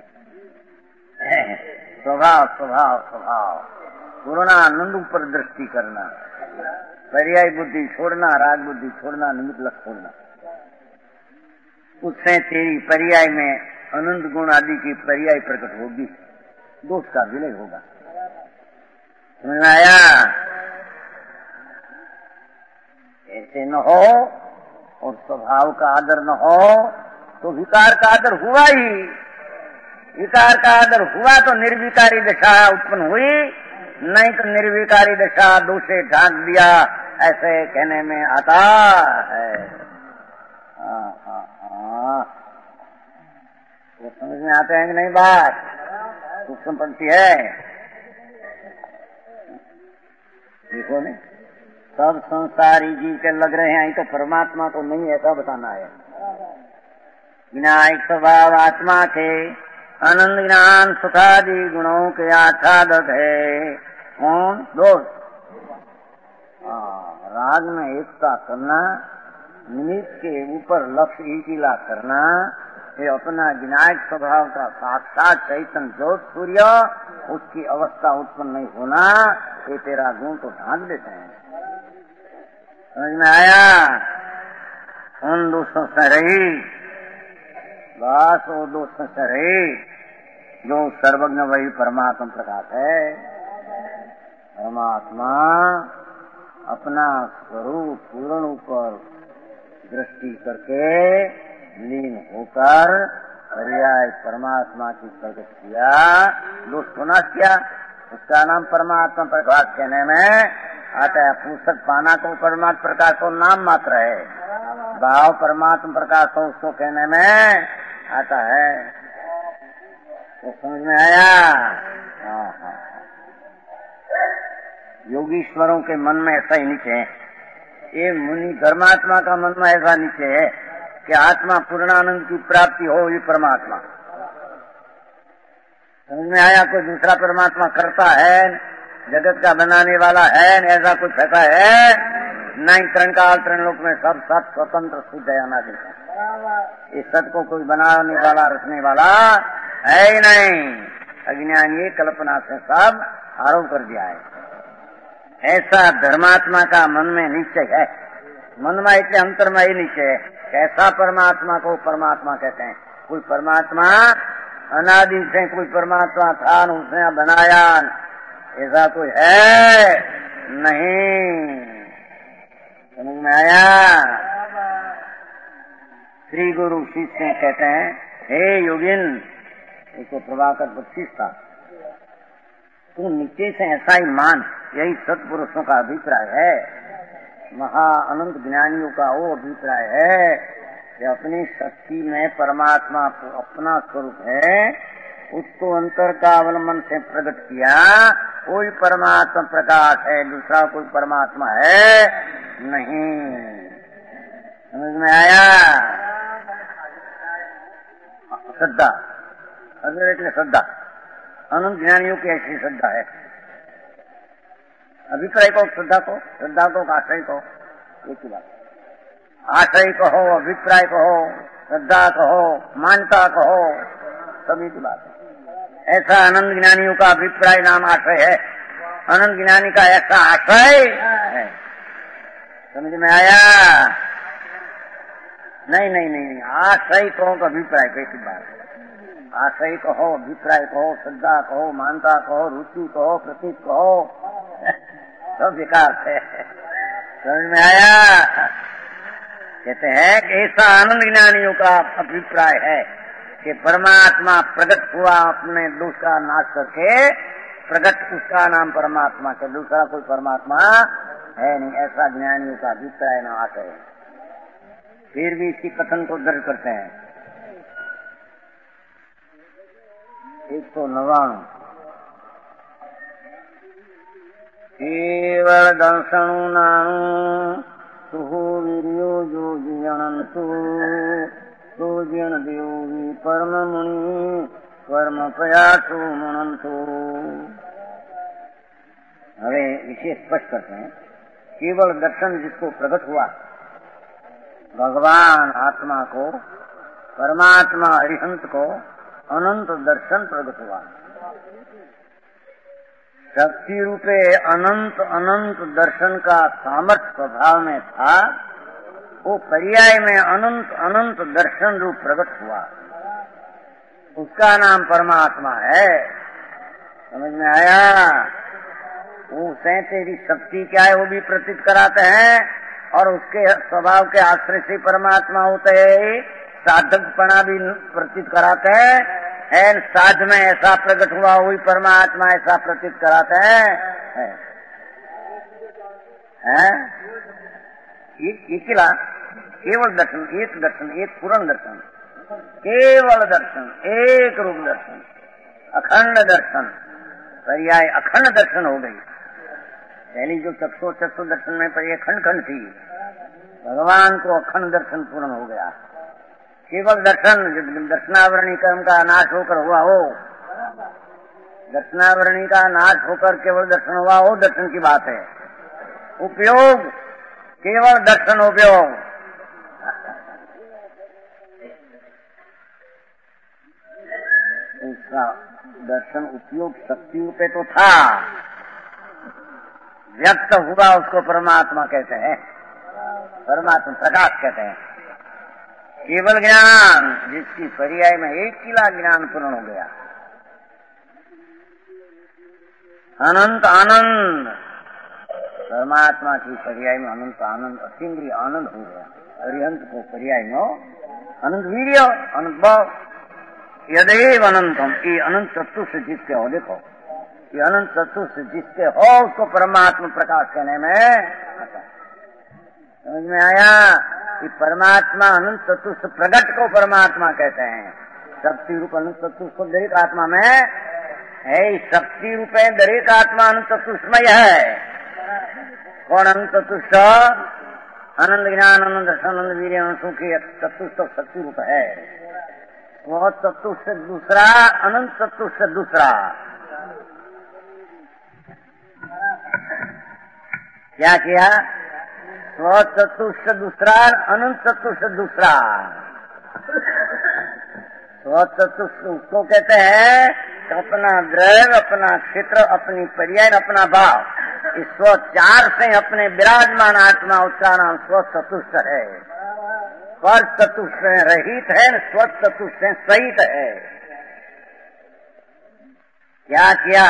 स्वभाव स्वभाव स्वभाव पूर्णानंद पर दृष्टि करना, पर्याय बुद्धि छोड़ना, राग बुद्धि छोड़ना, निमित्त लक्ष्य छोड़ना। उससे तेरी पर्याय में आनंद गुण आदि की पर्याय प्रकट होगी, दोष का विलय होगा। समझ में आया? ऐसे न हो और स्वभाव का आदर न हो तो विकार का आदर हुआ ही। विकार का आदर हुआ तो निर्विकारी दशा उत्पन्न हुई, नहीं तो निर्विकारी दशा दूसरे ढांक दिया, ऐसे कहने में आता है। वो समझ में आते हैं कि नहीं? बात सूक्ष्म पंक्ति है, देखो नहीं। सब संसारी जीव के लग रहे हैं तो परमात्मा तो नहीं, ऐसा बताना है। विनायक स्वभाव आत्मा के आनंद ज्ञान सुखादि गुणों के आच्छादक है। कौन? दोष। राग में एकता करना, निमित्त के ऊपर लक्ष्य ईटिला करना, ये अपना विनायक स्वभाव का साक्षात चैतन्य ज्योत सूर्य, उसकी अवस्था उत्पन्न नहीं होना, ये तेरा गुण तो ढांक देते हैं। समझ में आया? उन दोषों से रही, बस वो दोषों से रही जो सर्वज्ञ वही परमात्मा प्रकाश है। परमात्मा अपना स्वरूप पूर्ण ऊपर दृष्टि करके लीन होकर पर्याय परमात्मा की प्रकट किया। दोष होना किया, उसका नाम परमात्मा प्रकाश कहने में आता है। पुस्तक पाना को परमात्मा प्रकाश तो नाम मात्र है, भाव परमात्मा प्रकाश तो उसको कहने में आता है। तो समझ में आया? योगीश्वरों के मन में ऐसा ही नीचे है, ये मुनि धर्मात्मा का मन में ऐसा नीचे है कि आत्मा पूर्णानंद की प्राप्ति हो, ये परमात्मा। समझ में आया? कोई दूसरा परमात्मा करता है, जगत का बनाने वाला है, ऐसा कुछ ऐसा है नहीं। तरण काल तरण लोक में सब सत स्वतंत्र शुद्ध है अनादि का। इस सत को कोई बनाने वाला रखने वाला है ही नहीं। अज्ञानी कल्पना से सब आरोप कर दिया है। ऐसा धर्मात्मा का मन में निश्चय है, मन में इतने अंतर में ही निश्चय है। कैसा परमात्मा को परमात्मा कहते हैं? कोई परमात्मा अनादि से कोई परमात्मा था, उसने बनाया, ऐसा कोई है नहीं। समझ में आया? श्री गुरु शिष्य कहते हैं, हे योगिन, इसको प्रभाकर बख्शीश था, तू नीचे से ऐसा ही मान, यही सत्पुरुषों का अभिप्राय है। महा अनंत ज्ञानियों का वो अभिप्राय है कि अपनी शक्ति में परमात्मा को अपना स्वरूप है, उसको अंतर का अवलंबन से प्रकट किया। कोई परमात्मा प्रकाश है, दूसरा कोई परमात्मा है नहीं। समझ में आया? श्रद्धा अगर એટલે श्रद्धा अनंत ज्ञानियों की ऐसी श्रद्धा है। अभिप्राय को श्रद्धा को आश्रय को, एक ही बात। आश्रय कहो, अभिप्राय कहो, श्रद्धा कहो, मानता कहो, सभी की बात है। ऐसा अनंत ज्ञानियों का अभिप्राय नाम आश्रय है, अनंत ज्ञानी का ऐसा आश्रय है। समझ में आया? नहीं, आश्रय कहो तो अभिप्राय को, एक ही बात है। आश्रय कहो, अभिप्राय कहो, श्रद्धा कहो, मानता कहो, रुचि कहो, प्रतीक कहो, सब विकार है। समझ में आया? कहते हैं कि ऐसा आनंद ज्ञानियों का अभिप्राय है कि परमात्मा प्रकट हुआ, अपने दोष का नाश करके प्रकट, उसका नाम परमात्मा के, दूसरा कोई परमात्मा है नहीं। ऐसा ज्ञानियों का अभिप्राय न आते, फिर भी इसी कथन को दर्ज करते हैं। 199 केवल दर्शनु नानु सुहु वीर्यो जो जीवनंतु तो जीवन देवी परम मुनि कर्म प्रयासो मनंतो। હવે વિશેષ સ્પષ્ટ કરते हैं, केवल दर्शन जिसको प्रकट हुआ, भगवान आत्मा को, परमात्मा हरिहंस को अनंत दर्शन प्रकट हुआ। शक्ति रूपे अनंत अनंत दर्शन का सामर्थ्य स्वभाव में था, वो पर्याय में अनंत अनंत दर्शन रूप प्रकट हुआ, उसका नाम परमात्मा है। समझ में आया? उसे तेरी शक्ति क्या है वो भी प्रतीत कराते हैं, और उसके स्वभाव के आश्रय से परमात्मा होते है, साधकपना भी प्रतीत कराते हैं। एन साध में ऐसा प्रकट हुआ वही परमात्मा ऐसा प्रतीत कराते हैं। इकला केवल दर्शन, एक दर्शन, एक पूर्ण दर्शन, केवल दर्शन, एक रूप दर्शन, अखंड दर्शन, पर्याय अखंड दर्शन हो गई। पहली जो चक्षु दर्शन में पर ये खंड खंड थी, भगवान को अखंड दर्शन पूर्ण हो गया। केवल दर्शन, दर्शनावरणी कर्म का नाश होकर हुआ हो, दर्शनावरणी का नाश होकर केवल दर्शन हुआ हो, दर्शन की बात है। उपयोग केवल दर्शन उपयोग, उसका दर्शन उपयोग शक्ति रूपे तो था, व्यक्त हुआ उसको परमात्मा कहते हैं, परमात्मा प्रकाश कहते हैं। केवल ज्ञान जिसकी पर्याय में एक किला ज्ञान पूर्ण हो गया। अनंत आनंद, परमात्मा की पर्याय में अनंत आनंद, अतीन्द्रिय आनंद हो गया। अरिहंत को पर्याय में अनंत वीर्य, अनंत भाव, यदेव अनंतम, ये अनंत तत्व से जिसके हो, देखो ये अनंत तत्व से जिसके हो उसको परमात्मा प्रकाश कहने में समझ में आया कि परमात्मा अनंत तत्व से प्रकट को परमात्मा कहते हैं। शक्ति रूप अनंत तत्व को दरेक आत्मा में है, शक्ति रूप है दरेक आत्मा अनंत तत्वमय है। कौन अनंत तत्व? आनंद ज्ञान आनंद दर्शन आनंद वीर्य आनंद सुखी तत्व तो शक्ति रूप है। वह तत्व से दूसरा, अनंत तत्व से दूसरा क्या किया? स्व तत्व से दूसरा, अनंत तत्व से दूसरा। स्व तत्व उसको कहते हैं तो अपना द्रव्य, अपना क्षेत्र, अपनी पर्याय, अपना भाव, इस स्व चार से अपने विराजमान आत्मा, उसका नाम स्व चतुष्ट है। पर चतुष्ट रहित है, स्व चतुष्ट सहित है। क्या किया?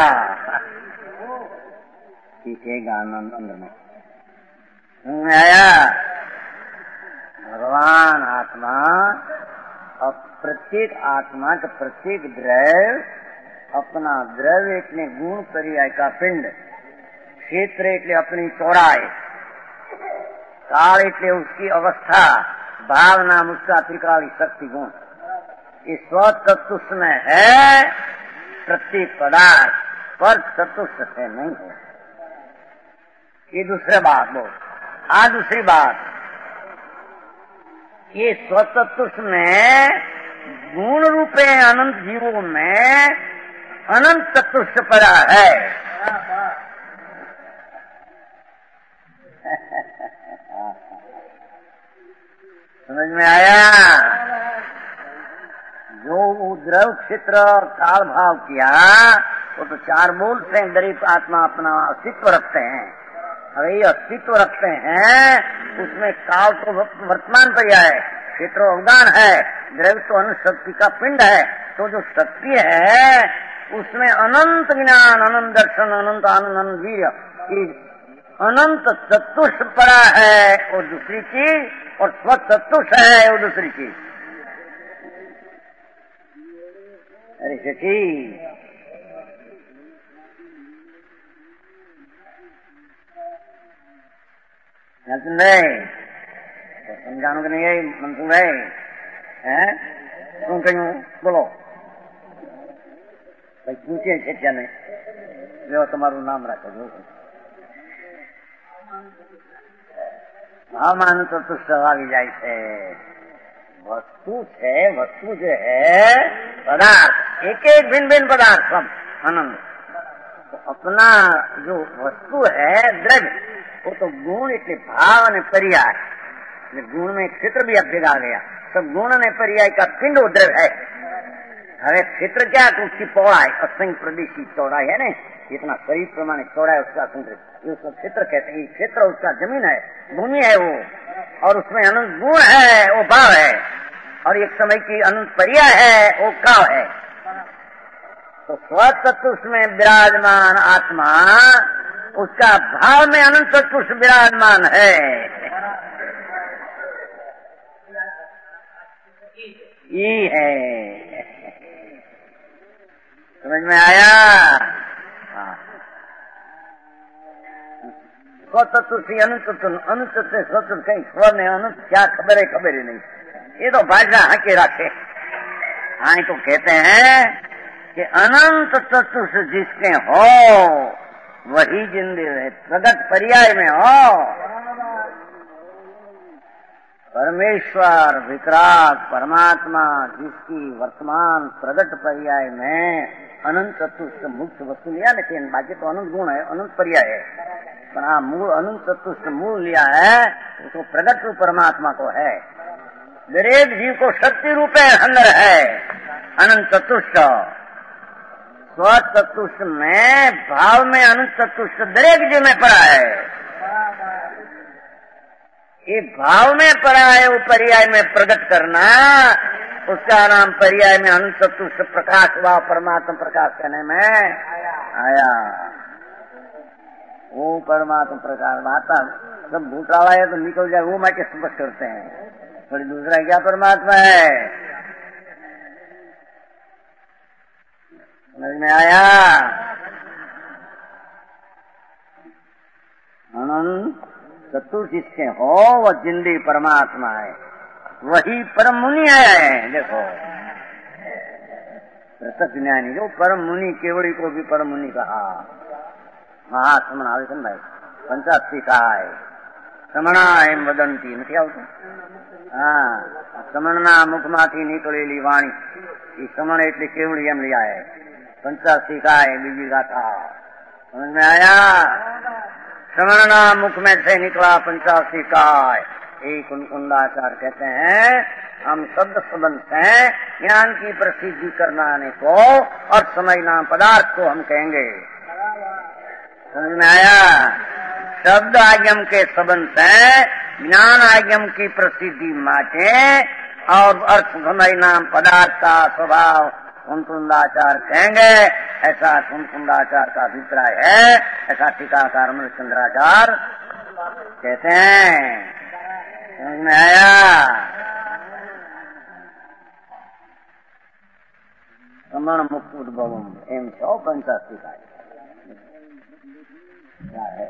सीखेगा आनंद अंदर में आया। भगवान आत्मा और प्रत्येक आत्मा का प्रत्येक द्रव्य, अपना द्रव्य इतने गुण पर्याय का पिंड, क्षेत्र इतने अपनी चौड़ाई, काल इतने उसकी अवस्था, भाव नाम उसका त्रिकाली शक्ति गुण, इस स्व तत्व में है प्रत्येक पदार्थ, पर चतुष्ट से नहीं है। ये दूसरी बात बोल। दूसरी बात, ये स्वतत्व में गुण रूपे अनंत जीवों में अनंत तत्व से पड़ा है। समझ में आया? जो द्रव क्षेत्र काल भाव किया वो तो चार मूल से दरेक आत्मा अपना अस्तित्व रखते हैं। अरे अस्तित्व रखते हैं, उसमें काल तो वर्तमान पर्याय है, क्षेत्र अवदान है, द्रव्य तो अनंत शक्ति का पिंड है। तो जो शक्ति है उसमें अनंत ज्ञान, अनंत दर्शन, अनंत आनंद, अनंत वीर्य, अनंत चतुष्ट पड़ा है वो दूसरी चीज, और स्व चतुष्ट है वो दूसरी चीज। अरे शची सुन रहे तो समझानो कि नहीं है? मन सुन रहे हैं? तुम कहीं बोलो भाई, पूछे चर्चा ने जो तुम्हारू नाम रखो, जो ભાવમાં અનંત ચતુષ્ટ આવી જાય છે. વસ્તુ છે, વસ્તુ જે है पदार्थ, एक एक भिन्न भिन्न पदार्थ सब अनंत. तो अपना जो वस्तु है द्रव्य, वो तो गुण એટલે ભાવ અને પર્યાય. गुण में क्षेत्र भी अब भेगा गया. सब गुण ने पर्याय का पिंड द्रव्य है. હવે क्षेत्र क्या, उसकी पौड़ाई असंख्य प्रदेशी चौड़ाई है ना, इतना शरीर प्रमाण चौड़ाई उसका असंख्य, उसको क्षेत्र कहते हैं. क्षेत्र उसका जमीन है, भूमि है वो, और उसमें अनंत गुण है, वो भाव है, और एक समय की अनंत पर्याय है, वो काव है. तो स्वतत्व में विराजमान आत्मा, उसका भाव में अनंत तत्व विराजमान है. ये है, समझ में आया? स्वतत्व से अनुत से स्वतंत्र कहीं स्वर ने अनुत क्या खबर है, खबर ही नहीं. ये तो भाषा हके रखे. हाँ, तो कहते हैं कि अनंत तत्व से जिसके हो वही जिंदगी है. प्रगट पर्याय में हो परमेश्वर विकराग परमात्मा, जिसकी वर्तमान प्रगट पर्याय में अनंत तत्व से मुक्त वस्तु लिया, लेकिन बाकी तो अनंत गुण है, अनंत पर्याय है. पर हाँ, मूल अनंत तत्व से मूल लिया है, तो प्रगट रूप परमात्मा को है. दरेक जीव को शक्ति रूपे अंदर है अनंत तत्व. स्वतत्व में भाव में अनंत तत्व दरेक जीव में पड़ा है. ये भाव में पड़ा है, वो पर्याय में प्रकट करना, उसका नाम पर्याय में अनंत तत्व से प्रकाश हुआ. परमात्मा प्रकाश करने में आया, वो परमात्मा प्रकाश आता. सब भूटावा है तो निकल जाए, वो माके स्पष्ट करते हैं. थोड़ी दूसरा क्या परमात्मा है, समझ में आया? अनंत तत्व जिसके हो वह जिंदगी परमात्मा है, वही परम मुनि है. देखो प्रत्यक्ष ज्ञानी जो परम मुनि, केवड़ी को भी परम मुनि कहा. महात्मन आवेदन भाई पंचाक्षी कहा है. समणा एम वदंती નથી આવતું? હા, સમણના મુખમાંથી નીકળેલી વાણી, એ સમણ એટલે કેવડી એમ लिया है. पंचाक्षी कहा है, बीजी गाथा. समझ में आया? समणना मुख में से निकला पंचाक्षी का. एक कुंडाचार कहते हैं हम शब्द संबंध से ज्ञान की प्रसिद्धि करने को और समझना पदार्थ को हम कहेंगे. समझ में आया? शब्द आगम के संबंध से ज्ञान आगम की प्रसिद्धि माटे और अर्थ समझना पदार्थ का स्वभाव कुंडाचार कहेंगे. ऐसा कुंडाचार का अभिप्राय है. ऐसा टीकाकार अमृतचंद्राचार कहते हैं. समझ में आया? समण मुक्त उद्भवम एम 185 का है.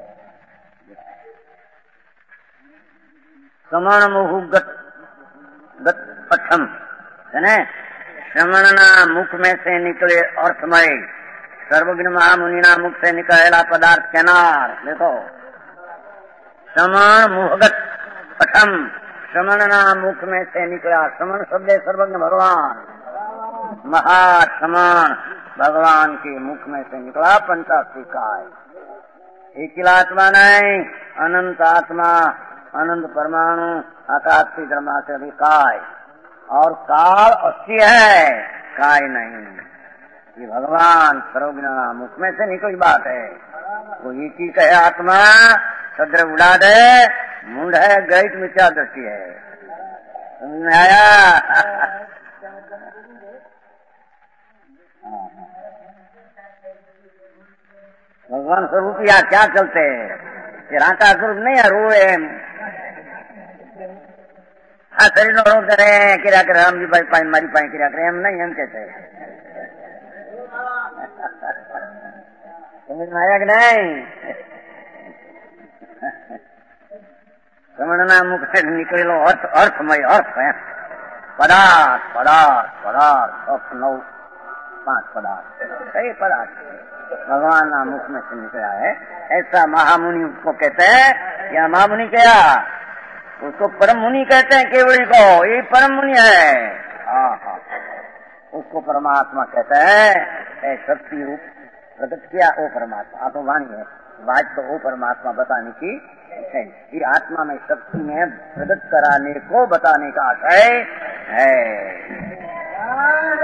समण मुहु गत पठम है ना. श्रमणना मुख में से निकले अर्थमय, सर्वज्ञ महामुनिना मुख से निकलेला पदार्थ केनार. देखो श्रमण मुहगत पठम, श्रमणना मुख में से निकला. श्रमण शब्द सर्वज्ञ भगवान, महाश्रमण भगवान के मुख में से निकला पंचाक्षी काय. एकिलात्मा नहीं, अनंत आत्मा, अनंत परमाणु, आकाश की धर्मा से भी काय. और काल अस्थि है, काय नहीं. ये भगवान सर्वज्ञ मुख में से निकली बात है. वो एक ही कहे आत्मा, सद्र उड़ा दे, मुंड है, गैट में क्या दृष्टि है. समझ में आया? भगवान स्वरूप या क्या चलते हैं, राका स्वरूप नहीं है. रोए આ શરીરનો રોગ કરે, કર્યા કરે, રામજીભાઈ પાસે મારી પાસે કર્યા કરે, એમ નહીં, એમ કે છે. સમજ માં આવ્યા કે નહીં? શ્રવણના મુખ નીકળેલો અર્થમય અર્થ है. पदार्थ पदार्थ पदार्थ 5 पदार्थ, कई पदार्थ भगवान ना मुख में से निकला है. ऐसा महामुनि को कहते हैं या महामुनि क्या, उसको परम मुनि कहते हैं। केवड़ी को ये परम मुनि है। हाँ, उसको परमात्मा कहता है। शक्ति रूप प्रकट किया वो परमात्मा, तो वाणी है। बात तो वो परमात्मा बताने की है। ये आत्मा में शक्ति में प्रकट कराने को बताने का आशय है।